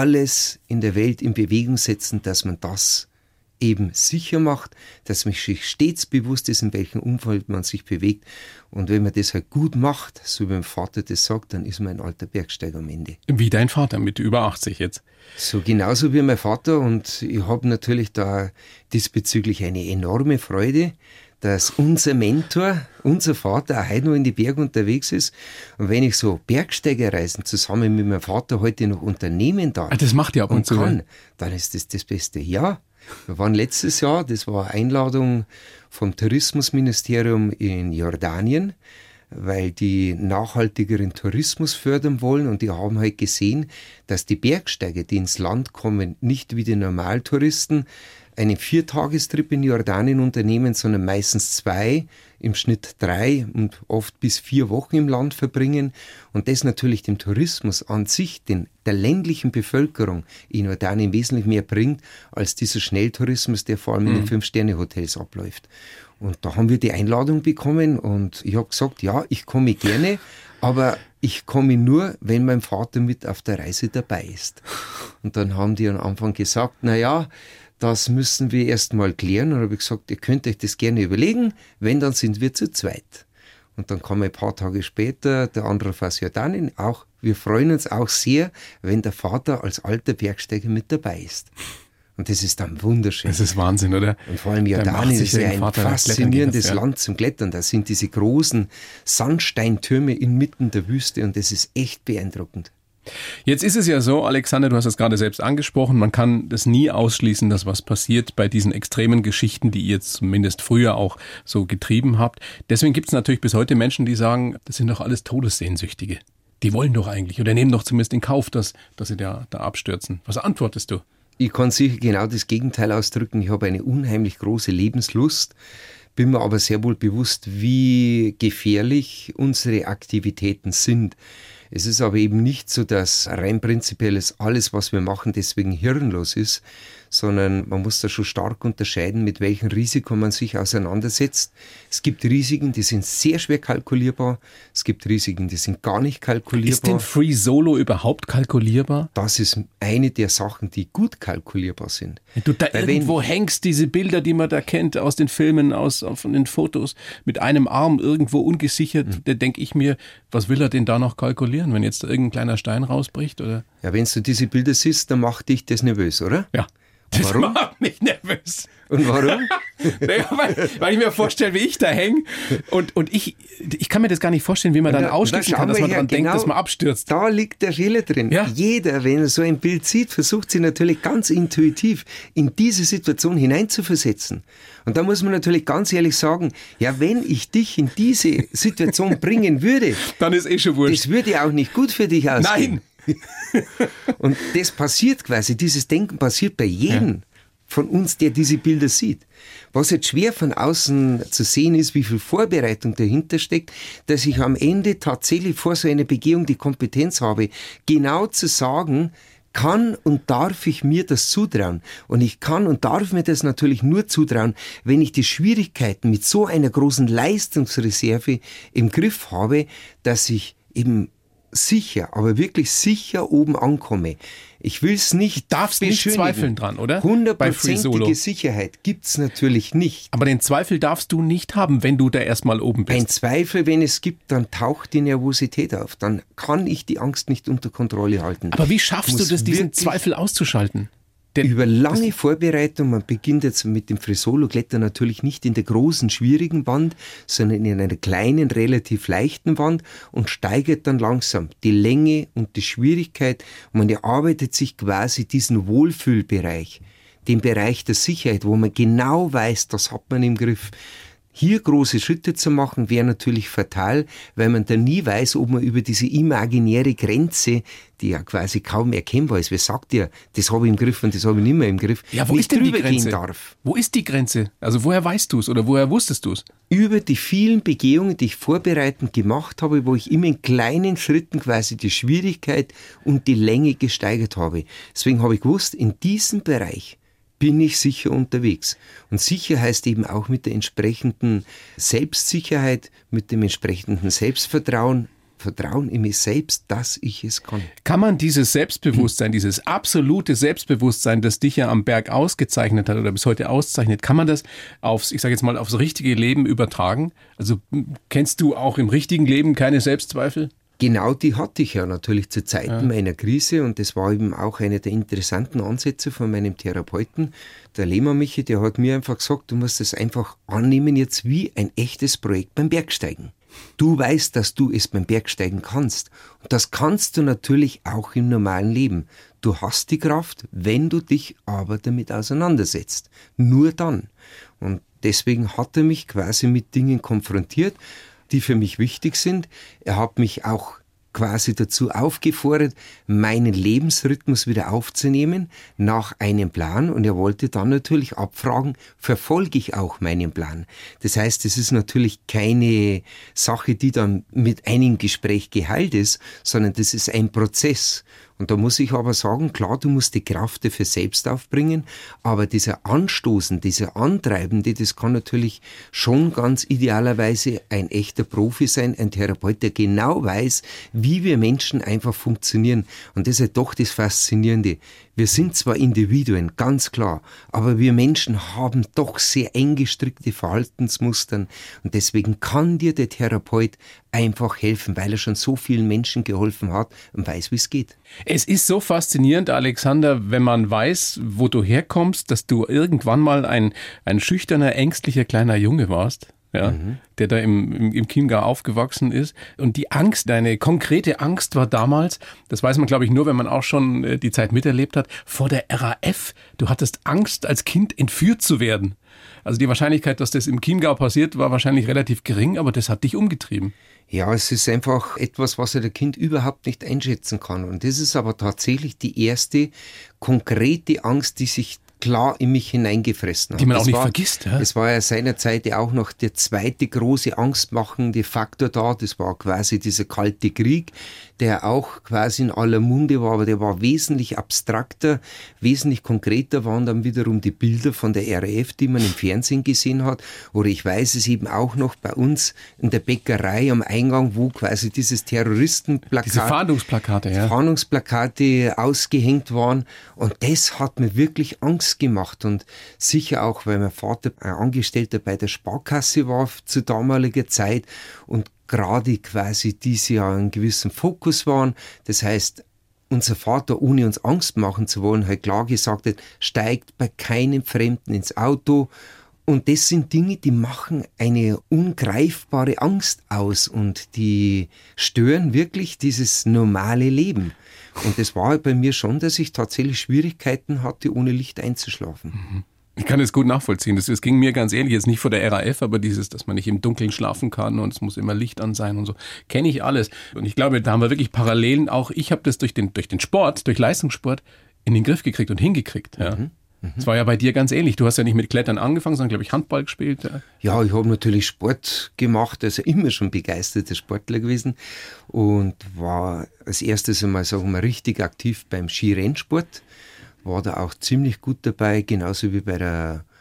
in der Welt in Bewegung setzen, dass man das eben sicher macht, dass man sich stets bewusst ist, in welchem Umfeld man sich bewegt. Und wenn man das halt gut macht, so wie mein Vater das sagt, dann ist man ein alter Bergsteiger am Ende. Wie dein Vater mit über 80 jetzt? So genauso wie mein Vater. Und ich habe natürlich da diesbezüglich eine enorme Freude, dass unser Mentor, unser Vater auch heute noch in die Berge unterwegs ist. Und wenn ich so Bergsteigerreisen zusammen mit meinem Vater heute noch unternehmen darf, das macht ihr ab und zu, kann, dann ist das das Beste. Ja, wir waren letztes Jahr, das war eine Einladung vom Tourismusministerium in Jordanien, weil die nachhaltigeren Tourismus fördern wollen und die haben halt gesehen, dass die Bergsteiger, die ins Land kommen, nicht wie die Normaltouristen einen 4-Tagestrip in Jordanien unternehmen, sondern meistens 2, im Schnitt 3 und oft bis 4 Wochen im Land verbringen und das natürlich dem Tourismus an sich, der ländlichen Bevölkerung in Jordanien wesentlich mehr bringt, als dieser Schnelltourismus, der vor allem in den 5-Sterne-Hotels abläuft. Und da haben wir die Einladung bekommen und ich habe gesagt, ja, ich komme gerne, aber ich komme nur, wenn mein Vater mit auf der Reise dabei ist. Und dann haben die am Anfang gesagt, naja, das müssen wir erst mal klären. Und habe ich gesagt, ihr könnt euch das gerne überlegen. Wenn, dann sind wir zu zweit. Und dann kam ein paar Tage später der Anruf aus Jordanien. Auch, wir freuen uns auch sehr, wenn der Vater als alter Bergsteiger mit dabei ist. Und das ist dann wunderschön. Das ist Wahnsinn, oder? Und vor allem Jordanien ist ja ein faszinierendes Land zum Klettern. Da sind diese großen Sandsteintürme inmitten der Wüste und das ist echt beeindruckend. Jetzt ist es ja so, Alexander, du hast es gerade selbst angesprochen, man kann das nie ausschließen, dass was passiert bei diesen extremen Geschichten, die ihr jetzt zumindest früher auch so getrieben habt. Deswegen gibt es natürlich bis heute Menschen, die sagen, das sind doch alles Todessehnsüchtige. Die wollen doch eigentlich oder nehmen doch zumindest in Kauf, dass sie da abstürzen. Was antwortest du? Ich kann sicher genau das Gegenteil ausdrücken. Ich habe eine unheimlich große Lebenslust, bin mir aber sehr wohl bewusst, wie gefährlich unsere Aktivitäten sind. Es ist aber eben nicht so, dass rein prinzipiell alles, was wir machen, deswegen hirnlos ist, sondern man muss da schon stark unterscheiden, mit welchem Risiko man sich auseinandersetzt. Es gibt Risiken, die sind sehr schwer kalkulierbar. Es gibt Risiken, die sind gar nicht kalkulierbar. Ist denn Free Solo überhaupt kalkulierbar? Das ist eine der Sachen, die gut kalkulierbar sind. Wenn du da irgendwo hängst, diese Bilder, die man da kennt aus den Filmen, von den Fotos, mit einem Arm irgendwo ungesichert, da denke ich mir, was will er denn da noch kalkulieren, wenn jetzt irgendein kleiner Stein rausbricht? Oder? Ja, wenn du diese Bilder siehst, dann macht dich das nervös, oder? Ja. Das warum? macht mich nervös. Und warum? Naja, weil ich mir vorstelle, wie ich da hänge. Und ich kann mir das gar nicht vorstellen, wie man dann ausschließen kann, dass man daran denkt, dass man abstürzt. Da liegt der Fehler drin. Ja. Jeder, wenn er so ein Bild sieht, versucht sich natürlich ganz intuitiv in diese Situation hineinzuversetzen. Und da muss man natürlich ganz ehrlich sagen, ja, wenn ich dich in diese Situation bringen würde, dann ist schon wurscht. Das würde auch nicht gut für dich aussehen. Nein! Und das passiert quasi, dieses Denken passiert bei jedem von uns, der diese Bilder sieht. Was jetzt schwer von außen zu sehen ist, wie viel Vorbereitung dahinter steckt, dass ich am Ende tatsächlich vor so einer Begehung die Kompetenz habe, genau zu sagen, kann und darf ich mir das zutrauen? Und ich kann und darf mir das natürlich nur zutrauen, wenn ich die Schwierigkeiten mit so einer großen Leistungsreserve im Griff habe, dass ich eben sicher, aber wirklich sicher oben ankomme. Ich will es nicht. Du darfst nicht zweifeln dran, oder? 100%ige Sicherheit gibt's natürlich nicht. Aber den Zweifel darfst du nicht haben, wenn du da erstmal oben bist. Ein Zweifel, wenn es gibt, dann taucht die Nervosität auf. Dann kann ich die Angst nicht unter Kontrolle halten. Aber wie schaffst du das, diesen Zweifel auszuschalten? Über lange Vorbereitung, man beginnt jetzt mit dem Frisolo-Klettern natürlich nicht in der großen, schwierigen Wand, sondern in einer kleinen, relativ leichten Wand und steigert dann langsam die Länge und die Schwierigkeit. Und man erarbeitet sich quasi diesen Wohlfühlbereich, den Bereich der Sicherheit, wo man genau weiß, das hat man im Griff. Hier große Schritte zu machen, wäre natürlich fatal, weil man dann nie weiß, ob man über diese imaginäre Grenze, die ja quasi kaum erkennbar ist, wer sagt ja, das habe ich im Griff und das habe ich nicht mehr im Griff, ja, wo nicht ist denn die drüber Grenze? gehen darf. Wo ist die Grenze? Also woher weißt du es oder woher wusstest du es? Über die vielen Begehungen, die ich vorbereitend gemacht habe, wo ich immer in kleinen Schritten quasi die Schwierigkeit und die Länge gesteigert habe. Deswegen habe ich gewusst, in diesem Bereich bin ich sicher unterwegs. Und sicher heißt eben auch mit der entsprechenden Selbstsicherheit, mit dem entsprechenden Selbstvertrauen, Vertrauen in mich selbst, dass ich es kann. Kann man dieses Selbstbewusstsein, dieses absolute Selbstbewusstsein, das dich ja am Berg ausgezeichnet hat oder bis heute auszeichnet, kann man das aufs, ich sage jetzt mal, aufs richtige Leben übertragen? Also kennst du auch im richtigen Leben keine Selbstzweifel? Genau die hatte ich ja natürlich zu Zeiten meiner Krise und das war eben auch einer der interessanten Ansätze von meinem Therapeuten, der Lehmann Michi, der hat mir einfach gesagt, du musst das einfach annehmen jetzt wie ein echtes Projekt beim Bergsteigen. Du weißt, dass du es beim Bergsteigen kannst und das kannst du natürlich auch im normalen Leben. Du hast die Kraft, wenn du dich aber damit auseinandersetzt. Nur dann. Und deswegen hat er mich quasi mit Dingen konfrontiert, die für mich wichtig sind. Er hat mich auch quasi dazu aufgefordert, meinen Lebensrhythmus wieder aufzunehmen nach einem Plan. Und er wollte dann natürlich abfragen, verfolge ich auch meinen Plan? Das heißt, es ist natürlich keine Sache, die dann mit einem Gespräch geheilt ist, sondern das ist ein Prozess. Und da muss ich aber sagen, klar, du musst die Kraft dafür selbst aufbringen, aber dieser Anstoßen, dieser Antreibende, das kann natürlich schon ganz idealerweise ein echter Profi sein, ein Therapeut, der genau weiß, wie wir Menschen einfach funktionieren. Und das ist ja doch das Faszinierende. Wir sind zwar Individuen, ganz klar, aber wir Menschen haben doch sehr eng gestrickte Verhaltensmustern und deswegen kann dir der Therapeut einfach helfen, weil er schon so vielen Menschen geholfen hat und weiß, wie es geht. Es ist so faszinierend, Alexander, wenn man weiß, wo du herkommst, dass du irgendwann mal ein schüchterner, ängstlicher kleiner Junge warst. Ja, der da im Chiemgau aufgewachsen ist. Und die Angst, deine konkrete Angst war damals, das weiß man, glaube ich, nur, wenn man auch schon die Zeit miterlebt hat, vor der RAF. Du hattest Angst, als Kind entführt zu werden. Also die Wahrscheinlichkeit, dass das im Chiemgau passiert, war wahrscheinlich relativ gering, aber das hat dich umgetrieben. Ja, es ist einfach etwas, was der Kind überhaupt nicht einschätzen kann. Und das ist aber tatsächlich die erste konkrete Angst, die sich klar in mich hineingefressen hat. Die man auch nicht vergisst. Ja? Es war ja seinerzeit auch noch der zweite große angstmachende Faktor da. Das war quasi dieser Kalte Krieg, der auch quasi in aller Munde war, aber der war wesentlich abstrakter, wesentlich konkreter waren dann wiederum die Bilder von der RAF, die man im Fernsehen gesehen hat. Oder ich weiß es eben auch noch bei uns in der Bäckerei am Eingang, wo quasi dieses Terroristenplakat, diese Fahndungsplakate, ja. Fahndungsplakate ausgehängt waren. Und das hat mir wirklich Angst gemacht. Und sicher auch, weil mein Vater ein Angestellter bei der Sparkasse war zu damaliger Zeit und gerade quasi diese ja einen gewissen Fokus waren. Das heißt, unser Vater, ohne uns Angst machen zu wollen, hat klar gesagt hat, steigt bei keinem Fremden ins Auto. Und das sind Dinge, die machen eine ungreifbare Angst aus und die stören wirklich dieses normale Leben. Und das war bei mir schon, dass ich tatsächlich Schwierigkeiten hatte, ohne Licht einzuschlafen. Ich kann das gut nachvollziehen. Das ging mir ganz ähnlich. Jetzt nicht vor der RAF, aber dieses, dass man nicht im Dunkeln schlafen kann und es muss immer Licht an sein und so. Kenne ich alles. Und ich glaube, da haben wir wirklich Parallelen. Auch ich habe das durch den Sport, durch Leistungssport in den Griff gekriegt und hingekriegt. Ja. Das war ja bei dir ganz ähnlich. Du hast ja nicht mit Klettern angefangen, sondern, glaube ich, Handball gespielt. Ja, ich habe natürlich Sport gemacht, also immer schon begeisterter Sportler gewesen und war als erstes einmal, sagen wir, richtig aktiv beim Skirennsport. War da auch ziemlich gut dabei, genauso wie bei der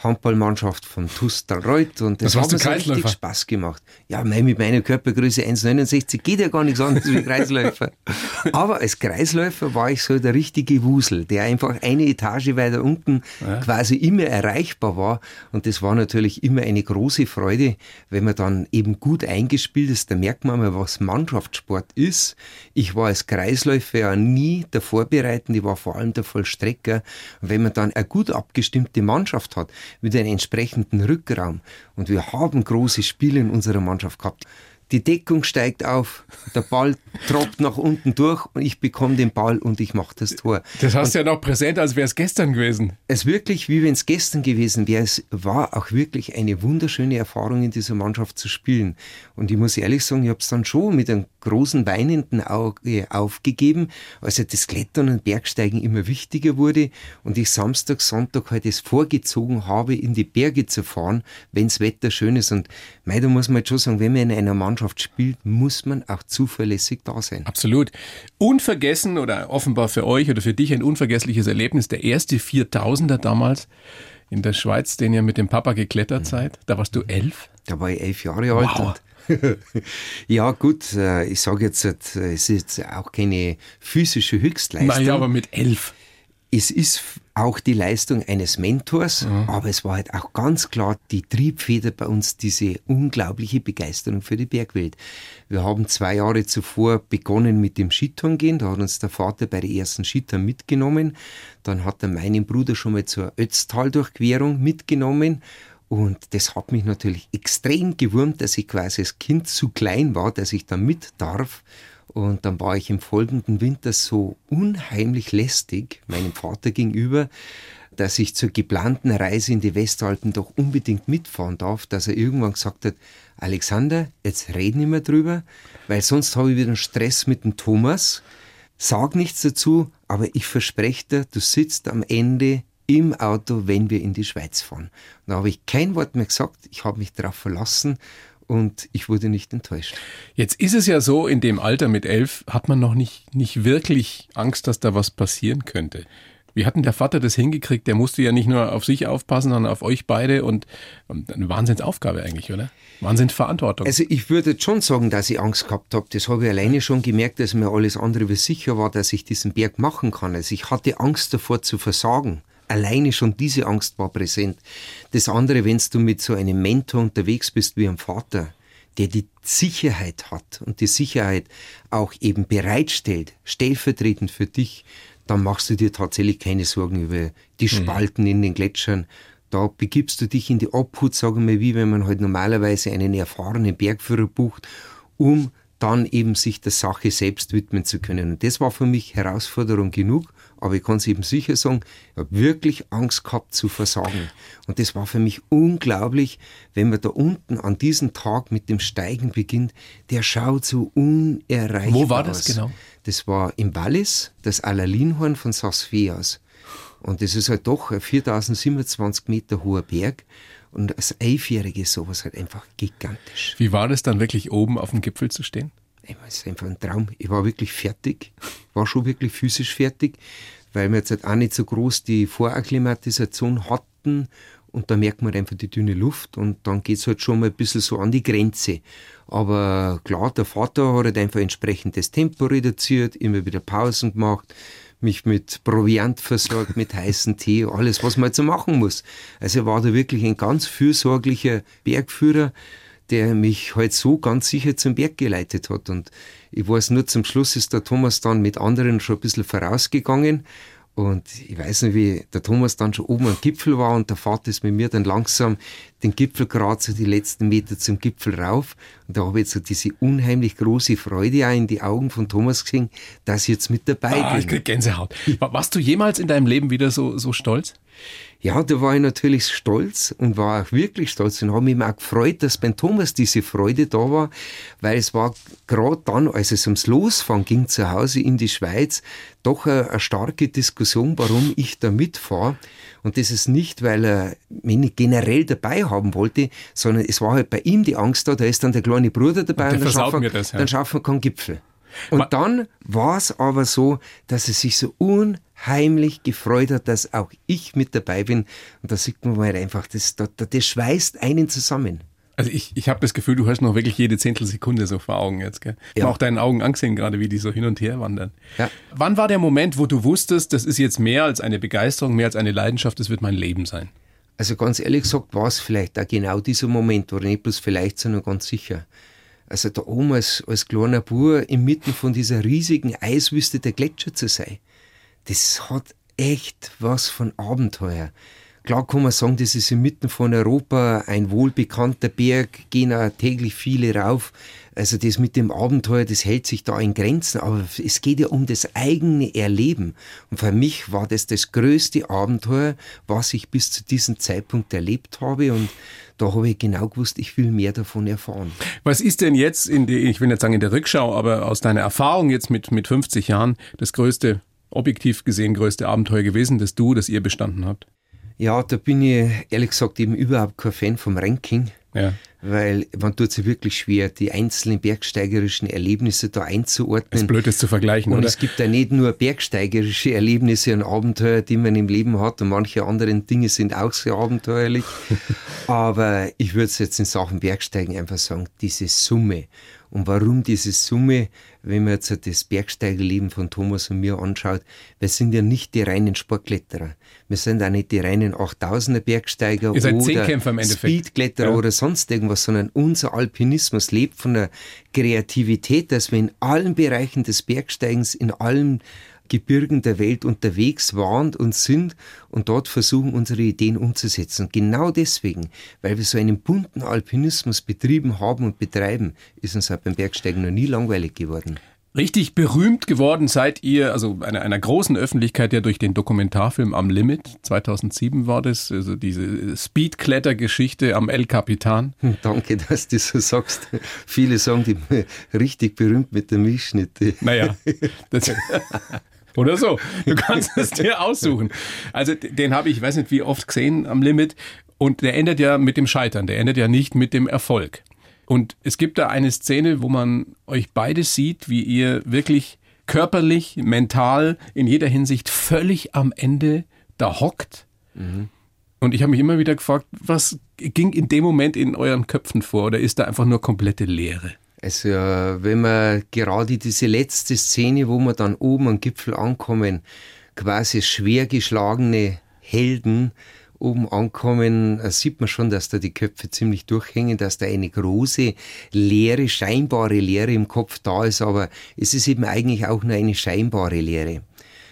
Handballmannschaft von TuS Dalreuth und das hat mir so richtig Spaß gemacht. Ja, mit meiner Körpergröße 1,69 geht ja gar nichts anderes wie Kreisläufer. Aber als Kreisläufer war ich so der richtige Wusel, der einfach eine Etage weiter unten quasi immer erreichbar war. Und das war natürlich immer eine große Freude, wenn man dann eben gut eingespielt ist. Da merkt man mal, was Mannschaftssport ist. Ich war als Kreisläufer ja nie der Vorbereitende, ich war vor allem der Vollstrecker. Und wenn man dann eine gut abgestimmte Mannschaft hat, mit einem entsprechenden Rückraum. Und wir haben große Spiele in unserer Mannschaft gehabt. Die Deckung steigt auf, der Ball tropft nach unten durch und ich bekomme den Ball und ich mache das Tor. Das hast du ja noch präsent, als wäre es gestern gewesen. Es wirklich, wie wenn es gestern gewesen wäre. Es war auch wirklich eine wunderschöne Erfahrung, in dieser Mannschaft zu spielen. Und ich muss ehrlich sagen, ich habe es dann schon mit einem großen weinenden Auge aufgegeben, als das Klettern und Bergsteigen immer wichtiger wurde und ich Samstag, Sonntag halt es vorgezogen habe, in die Berge zu fahren, wenn das Wetter schön ist. Und da muss man jetzt schon sagen, wenn man in einer Mannschaft spielt, muss man auch zuverlässig da sein. Absolut. Unvergessen oder offenbar für euch oder für dich ein unvergessliches Erlebnis, der erste 4000er damals in der Schweiz, den ihr mit dem Papa geklettert seid. Da warst du 11? Da war ich 11 Jahre alt. Wow. Ja gut, ich sage jetzt, es ist jetzt auch keine physische Höchstleistung. Naja, aber mit 11. Es ist auch die Leistung eines Mentors, aber es war halt auch ganz klar die Triebfeder bei uns, diese unglaubliche Begeisterung für die Bergwelt. Wir haben 2 Jahre zuvor begonnen mit dem Skitourengehen, da hat uns der Vater bei der ersten Skitour mitgenommen. Dann hat er meinen Bruder schon mal zur Ötztal-Durchquerung mitgenommen. Und das hat mich natürlich extrem gewurmt, dass ich quasi als Kind zu klein war, dass ich da mit darf. Und dann war ich im folgenden Winter so unheimlich lästig meinem Vater gegenüber, dass ich zur geplanten Reise in die Westalpen doch unbedingt mitfahren darf, dass er irgendwann gesagt hat, Alexander, jetzt red nicht mehr drüber, weil sonst habe ich wieder einen Stress mit dem Thomas. Sag nichts dazu, aber ich verspreche dir, du sitzt am Ende im Auto, wenn wir in die Schweiz fahren. Und da habe ich kein Wort mehr gesagt, ich habe mich darauf verlassen. Und ich wurde nicht enttäuscht. Jetzt ist es ja so, in dem Alter mit 11 hat man noch nicht wirklich Angst, dass da was passieren könnte. Wie hat denn der Vater das hingekriegt? Der musste ja nicht nur auf sich aufpassen, sondern auf euch beide und eine Wahnsinnsaufgabe eigentlich, oder? Wahnsinnsverantwortung. Also ich würde schon sagen, dass ich Angst gehabt habe. Das habe ich alleine schon gemerkt, dass mir alles andere wie sicher war, dass ich diesen Berg machen kann. Also ich hatte Angst davor zu versagen. Alleine schon diese Angst war präsent. Das andere, wenn du mit so einem Mentor unterwegs bist wie einem Vater, der die Sicherheit hat und die Sicherheit auch eben bereitstellt, stellvertretend für dich, dann machst du dir tatsächlich keine Sorgen über die Spalten in den Gletschern. Da begibst du dich in die Obhut, sagen wir, wie wenn man halt normalerweise einen erfahrenen Bergführer bucht, um dann eben sich der Sache selbst widmen zu können. Und das war für mich Herausforderung genug. Aber ich kann es eben sicher sagen, ich habe wirklich Angst gehabt zu versagen. Und das war für mich unglaublich, wenn man da unten an diesem Tag mit dem Steigen beginnt, der schaut so unerreichbar aus. Wo war das genau? Das war im Wallis, das Allerlinhorn von Saas-Fee-As. Und das ist halt doch ein 4027 Meter hoher Berg. Und als 11-Jährige ist sowas halt einfach gigantisch. Wie war das dann wirklich oben auf dem Gipfel zu stehen? Es ist einfach ein Traum. Ich war wirklich fertig, war schon wirklich physisch fertig, weil wir jetzt halt auch nicht so groß die Vorakklimatisation hatten und da merkt man einfach die dünne Luft und dann geht es halt schon mal ein bisschen so an die Grenze. Aber klar, der Vater hat halt einfach entsprechend das Tempo reduziert, immer wieder Pausen gemacht, mich mit Proviant versorgt, mit heißem Tee, alles, was man jetzt so machen muss. Also er war da wirklich ein ganz fürsorglicher Bergführer, der mich halt so ganz sicher zum Berg geleitet hat. Und ich weiß nur, zum Schluss ist der Thomas dann mit anderen schon ein bisschen vorausgegangen. Und ich weiß nicht, wie der Thomas dann schon oben am Gipfel war und der Vater ist mit mir dann langsam den Gipfel gerade so die letzten Meter zum Gipfel rauf. Und da habe ich jetzt so diese unheimlich große Freude auch in die Augen von Thomas gesehen, dass ich jetzt mit dabei bin. Ich krieg Gänsehaut. Warst du jemals in deinem Leben wieder so stolz? Ja, da war ich natürlich stolz und war auch wirklich stolz und habe mich auch gefreut, dass beim Thomas diese Freude da war, weil es war gerade dann, als es ums Losfahren ging zu Hause in die Schweiz, doch eine starke Diskussion, warum ich da mitfahre. Und das ist nicht, weil er mich nicht generell dabei haben wollte, sondern es war halt bei ihm die Angst da ist dann der kleine Bruder dabei und dann schaffen wir keinen Gipfel. Und dann war es aber so, dass er sich so unheimlich heimlich gefreut hat, dass auch ich mit dabei bin. Und da sieht man halt einfach, das schweißt einen zusammen. Also ich habe das Gefühl, du hast noch wirklich jede Zehntelsekunde so vor Augen jetzt. Gell? Ich habe auch deinen Augen angesehen gerade, wie die so hin und her wandern. Ja. Wann war der Moment, wo du wusstest, das ist jetzt mehr als eine Begeisterung, mehr als eine Leidenschaft, das wird mein Leben sein? Also ganz ehrlich gesagt war es vielleicht auch genau dieser Moment, oder nicht bloß vielleicht, sondern ganz sicher. Also da oben als kleiner Bub inmitten von dieser riesigen Eiswüste der Gletscher zu sein, das hat echt was von Abenteuer. Klar kann man sagen, das ist inmitten von Europa ein wohlbekannter Berg, gehen auch täglich viele rauf. Also das mit dem Abenteuer, das hält sich da in Grenzen, aber es geht ja um das eigene Erleben. Und für mich war das größte Abenteuer, was ich bis zu diesem Zeitpunkt erlebt habe, und da habe ich genau gewusst, ich will mehr davon erfahren. Was ist denn jetzt, ich will nicht sagen in der Rückschau, aber aus deiner Erfahrung jetzt mit 50 Jahren das größte, objektiv gesehen größte Abenteuer gewesen, das ihr bestanden habt? Ja, da bin ich ehrlich gesagt eben überhaupt kein Fan vom Ranking, weil man tut sich wirklich schwer, die einzelnen bergsteigerischen Erlebnisse da einzuordnen. Das ist blöd, das zu vergleichen, und oder? Es gibt ja nicht nur bergsteigerische Erlebnisse und Abenteuer, die man im Leben hat, und manche anderen Dinge sind auch sehr abenteuerlich. Aber ich würde es jetzt in Sachen Bergsteigen einfach sagen, diese Summe. Und warum diese Summe, wenn man jetzt das Bergsteigerleben von Thomas und mir anschaut, wir sind ja nicht die reinen Sportkletterer. Wir sind auch nicht die reinen 8000er Bergsteiger oder Zehnkämpfer im Endeffekt. Speedkletterer oder sonst irgendwas, sondern unser Alpinismus lebt von der Kreativität, dass wir in allen Bereichen des Bergsteigens, in allen Gebirgen der Welt unterwegs waren und sind und dort versuchen, unsere Ideen umzusetzen. Und genau deswegen, weil wir so einen bunten Alpinismus betrieben haben und betreiben, ist uns halt beim Bergsteigen noch nie langweilig geworden. Richtig berühmt geworden seid ihr, also einer großen Öffentlichkeit, ja durch den Dokumentarfilm Am Limit, 2007 war das, also diese Speedklettergeschichte am El Capitan. Danke, dass du so sagst. Viele sagen, die richtig berühmt mit der Milchschnitte. Naja, das oder so. Du kannst es dir aussuchen. Also den habe ich weiß nicht wie oft gesehen am Limit, und der endet ja mit dem Scheitern, der endet ja nicht mit dem Erfolg. Und es gibt da eine Szene, wo man euch beide sieht, wie ihr wirklich körperlich, mental, in jeder Hinsicht völlig am Ende da hockt. Mhm. Und ich habe mich immer wieder gefragt, was ging in dem Moment in euren Köpfen vor, oder ist da einfach nur komplette Leere? Also wenn man gerade diese letzte Szene, wo wir dann oben am Gipfel ankommen, quasi schwer geschlagene Helden oben ankommen, sieht man schon, dass da die Köpfe ziemlich durchhängen, dass da eine große Leere, scheinbare Leere im Kopf da ist, aber es ist eben eigentlich auch nur eine scheinbare Leere.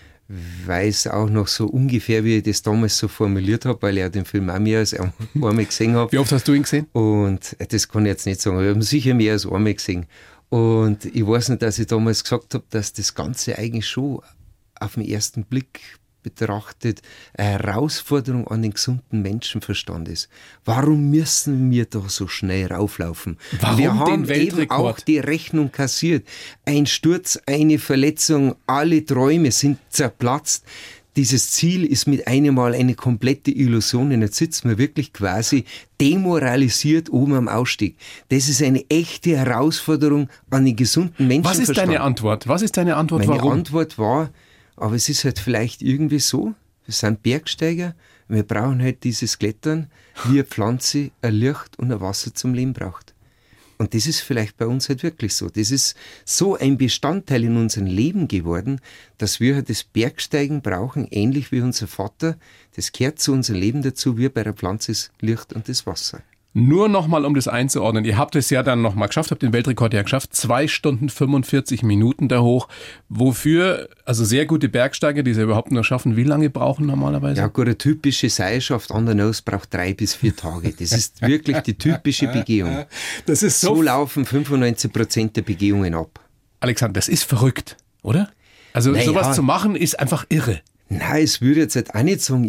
Weiß auch noch so ungefähr, wie ich das damals so formuliert habe, weil ich ja den Film auch mehr als einmal gesehen habe. Wie oft hast du ihn gesehen? Und das kann ich jetzt nicht sagen, aber ich habe ihn sicher mehr als einmal gesehen. Und ich weiß nicht, dass ich damals gesagt habe, dass das Ganze eigentlich schon auf den ersten Blick betrachtet eine Herausforderung an den gesunden Menschenverstand ist. Warum müssen wir da so schnell rauflaufen? Warum wir haben den Weltrekord? Eben auch die Rechnung kassiert. Ein Sturz, eine Verletzung, alle Träume sind zerplatzt. Dieses Ziel ist mit einem Mal eine komplette Illusion, und jetzt sitzen wir wirklich quasi demoralisiert oben am Ausstieg. Das ist eine echte Herausforderung an den gesunden Menschenverstand. Was ist deine Antwort? Meine Warum? Antwort war, aber es ist halt vielleicht irgendwie so, wir sind Bergsteiger, wir brauchen halt dieses Klettern, wie eine Pflanze ein Licht und ein Wasser zum Leben braucht. Und das ist vielleicht bei uns halt wirklich so. Das ist so ein Bestandteil in unserem Leben geworden, dass wir halt das Bergsteigen brauchen, ähnlich wie unser Vater. Das gehört zu unserem Leben dazu, wie bei der Pflanze das Licht und das Wasser. Nur nochmal, um das einzuordnen. Ihr habt es ja dann nochmal geschafft, habt den Weltrekord ja geschafft. 2 Stunden 45 Minuten da hoch. Wofür, also sehr gute Bergsteiger, die es ja überhaupt nur schaffen, wie lange brauchen normalerweise? Ja gut, eine typische Seilschaft on the nose braucht 3 bis 4 Tage. Das ist wirklich die typische Begehung. Das ist so laufen 95% der Begehungen ab. Alexander, das ist verrückt, oder? Also sowas zu machen ist einfach irre. Nein, es würde jetzt halt auch nicht sagen,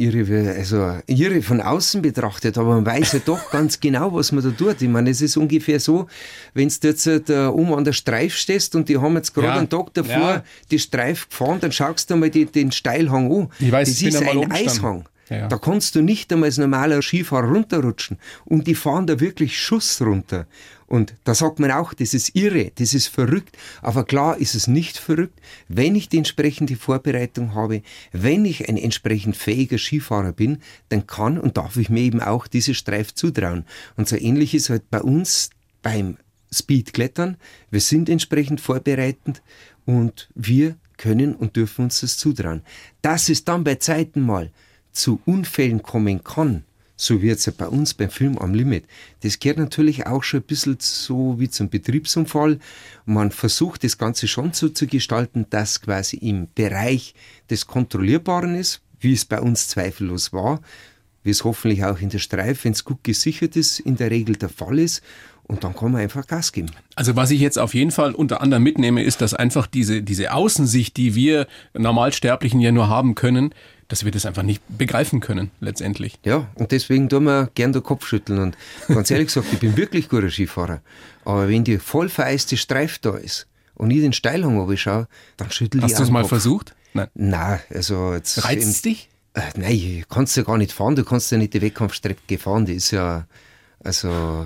irre von außen betrachtet, aber man weiß ja doch ganz genau, was man da tut. Ich meine, es ist ungefähr so, wenn du jetzt oben an der Streif stehst und die haben jetzt gerade einen Tag davor die Streif gefahren, dann schaust du mal den Steilhang an. Ich weiß, das ist ein Eishang. Ja. Da kannst du nicht einmal als normaler Skifahrer runterrutschen. Und die fahren da wirklich Schuss runter. Und da sagt man auch, das ist irre, das ist verrückt. Aber klar ist es nicht verrückt, wenn ich die entsprechende Vorbereitung habe, wenn ich ein entsprechend fähiger Skifahrer bin, dann kann und darf ich mir eben auch diese Streif zutrauen. Und so ähnlich ist halt bei uns beim Speedklettern. Wir sind entsprechend vorbereitend und wir können und dürfen uns das zutrauen. Dass es dann bei Zeiten mal zu Unfällen kommen kann, so wie jetzt bei uns beim Film am Limit, das gehört natürlich auch schon ein bisschen so wie zum Betriebsunfall. Man versucht das Ganze schon so zu gestalten, dass quasi im Bereich des Kontrollierbaren ist, wie es bei uns zweifellos war, wie es hoffentlich auch in der Streif, wenn es gut gesichert ist, in der Regel der Fall ist. Und dann kann man einfach Gas geben. Also was ich jetzt auf jeden Fall unter anderem mitnehme, ist, dass einfach diese Außensicht, die wir Normalsterblichen ja nur haben können, dass wir das einfach nicht begreifen können, letztendlich. Ja, und deswegen tun wir gern den Kopf schütteln. Und ganz ehrlich gesagt, ich bin wirklich guter Skifahrer. Aber wenn die voll vereiste Streif da ist und ich den Steilhang runterschaue, dann schüttel ich Hast du es mal versucht? Nein, also jetzt... Reizt es dich? Nein, kannst du ja gar nicht fahren. Du kannst ja nicht die Wettkampfstrecke fahren. Die ist ja... Also,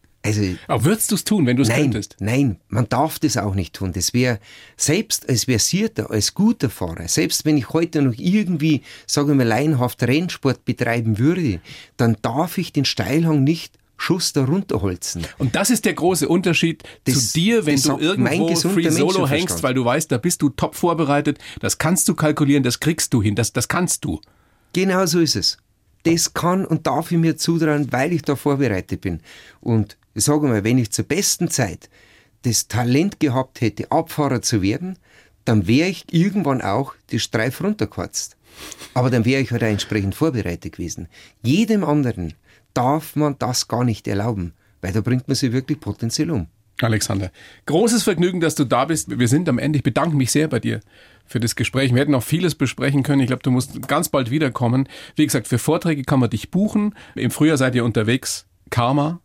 aber würdest du es tun, wenn du es könntest? Nein, man darf das auch nicht tun. Das wäre, selbst als Versierter, als guter Fahrer, selbst wenn ich heute noch irgendwie, sagen wir mal, laienhaft Rennsport betreiben würde, dann darf ich den Steilhang nicht Schuss da runterholzen. Und das ist der große Unterschied zu dir, wenn du irgendwo Free Solo hängst, weil du weißt, da bist du top vorbereitet, das kannst du kalkulieren, das kriegst du hin, das kannst du. Genau so ist es. Das kann und darf ich mir zutrauen, weil ich da vorbereitet bin. Und ich sage mal, wenn ich zur besten Zeit das Talent gehabt hätte, Abfahrer zu werden, dann wäre ich irgendwann auch die Streif runtergekratzt. Aber dann wäre ich halt auch entsprechend vorbereitet gewesen. Jedem anderen darf man das gar nicht erlauben, weil da bringt man sich wirklich potenziell um. Alexander, großes Vergnügen, dass du da bist. Wir sind am Ende. Ich bedanke mich sehr bei dir für das Gespräch. Wir hätten noch vieles besprechen können. Ich glaube, du musst ganz bald wiederkommen. Wie gesagt, für Vorträge kann man dich buchen. Im Frühjahr seid ihr unterwegs. Karma.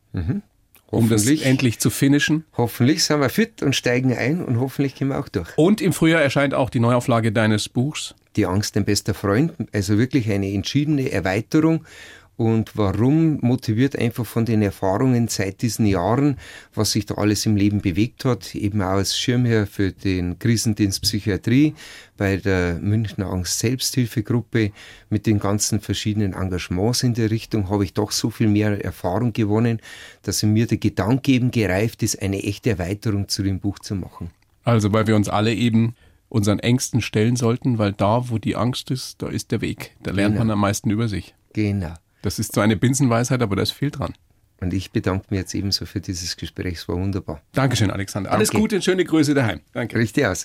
Um das endlich zu finishen. Hoffentlich sind wir fit und steigen ein und hoffentlich gehen wir auch durch. Und im Frühjahr erscheint auch die Neuauflage deines Buchs. Die Angst, dein bester Freund. Also wirklich eine entschiedene Erweiterung. Und warum? Motiviert einfach von den Erfahrungen seit diesen Jahren, was sich da alles im Leben bewegt hat. Eben auch als Schirmherr für den Krisendienst Psychiatrie bei der Münchner Angst-Selbsthilfegruppe mit den ganzen verschiedenen Engagements in der Richtung habe ich doch so viel mehr Erfahrung gewonnen, dass mir der Gedanke eben gereift ist, eine echte Erweiterung zu dem Buch zu machen. Also weil wir uns alle eben unseren Ängsten stellen sollten, weil da, wo die Angst ist, da ist der Weg. Da lernt man am meisten über sich. Genau. Das ist zwar eine Binsenweisheit, aber da ist viel dran. Und ich bedanke mich jetzt ebenso für dieses Gespräch. Es war wunderbar. Dankeschön, Alexander. Alles Gute und schöne Grüße daheim. Danke. Richtig aus.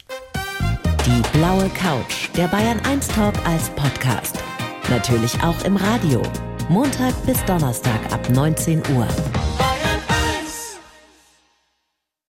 Die blaue Couch, der Bayern 1 Talk als Podcast. Natürlich auch im Radio. Montag bis Donnerstag ab 19 Uhr.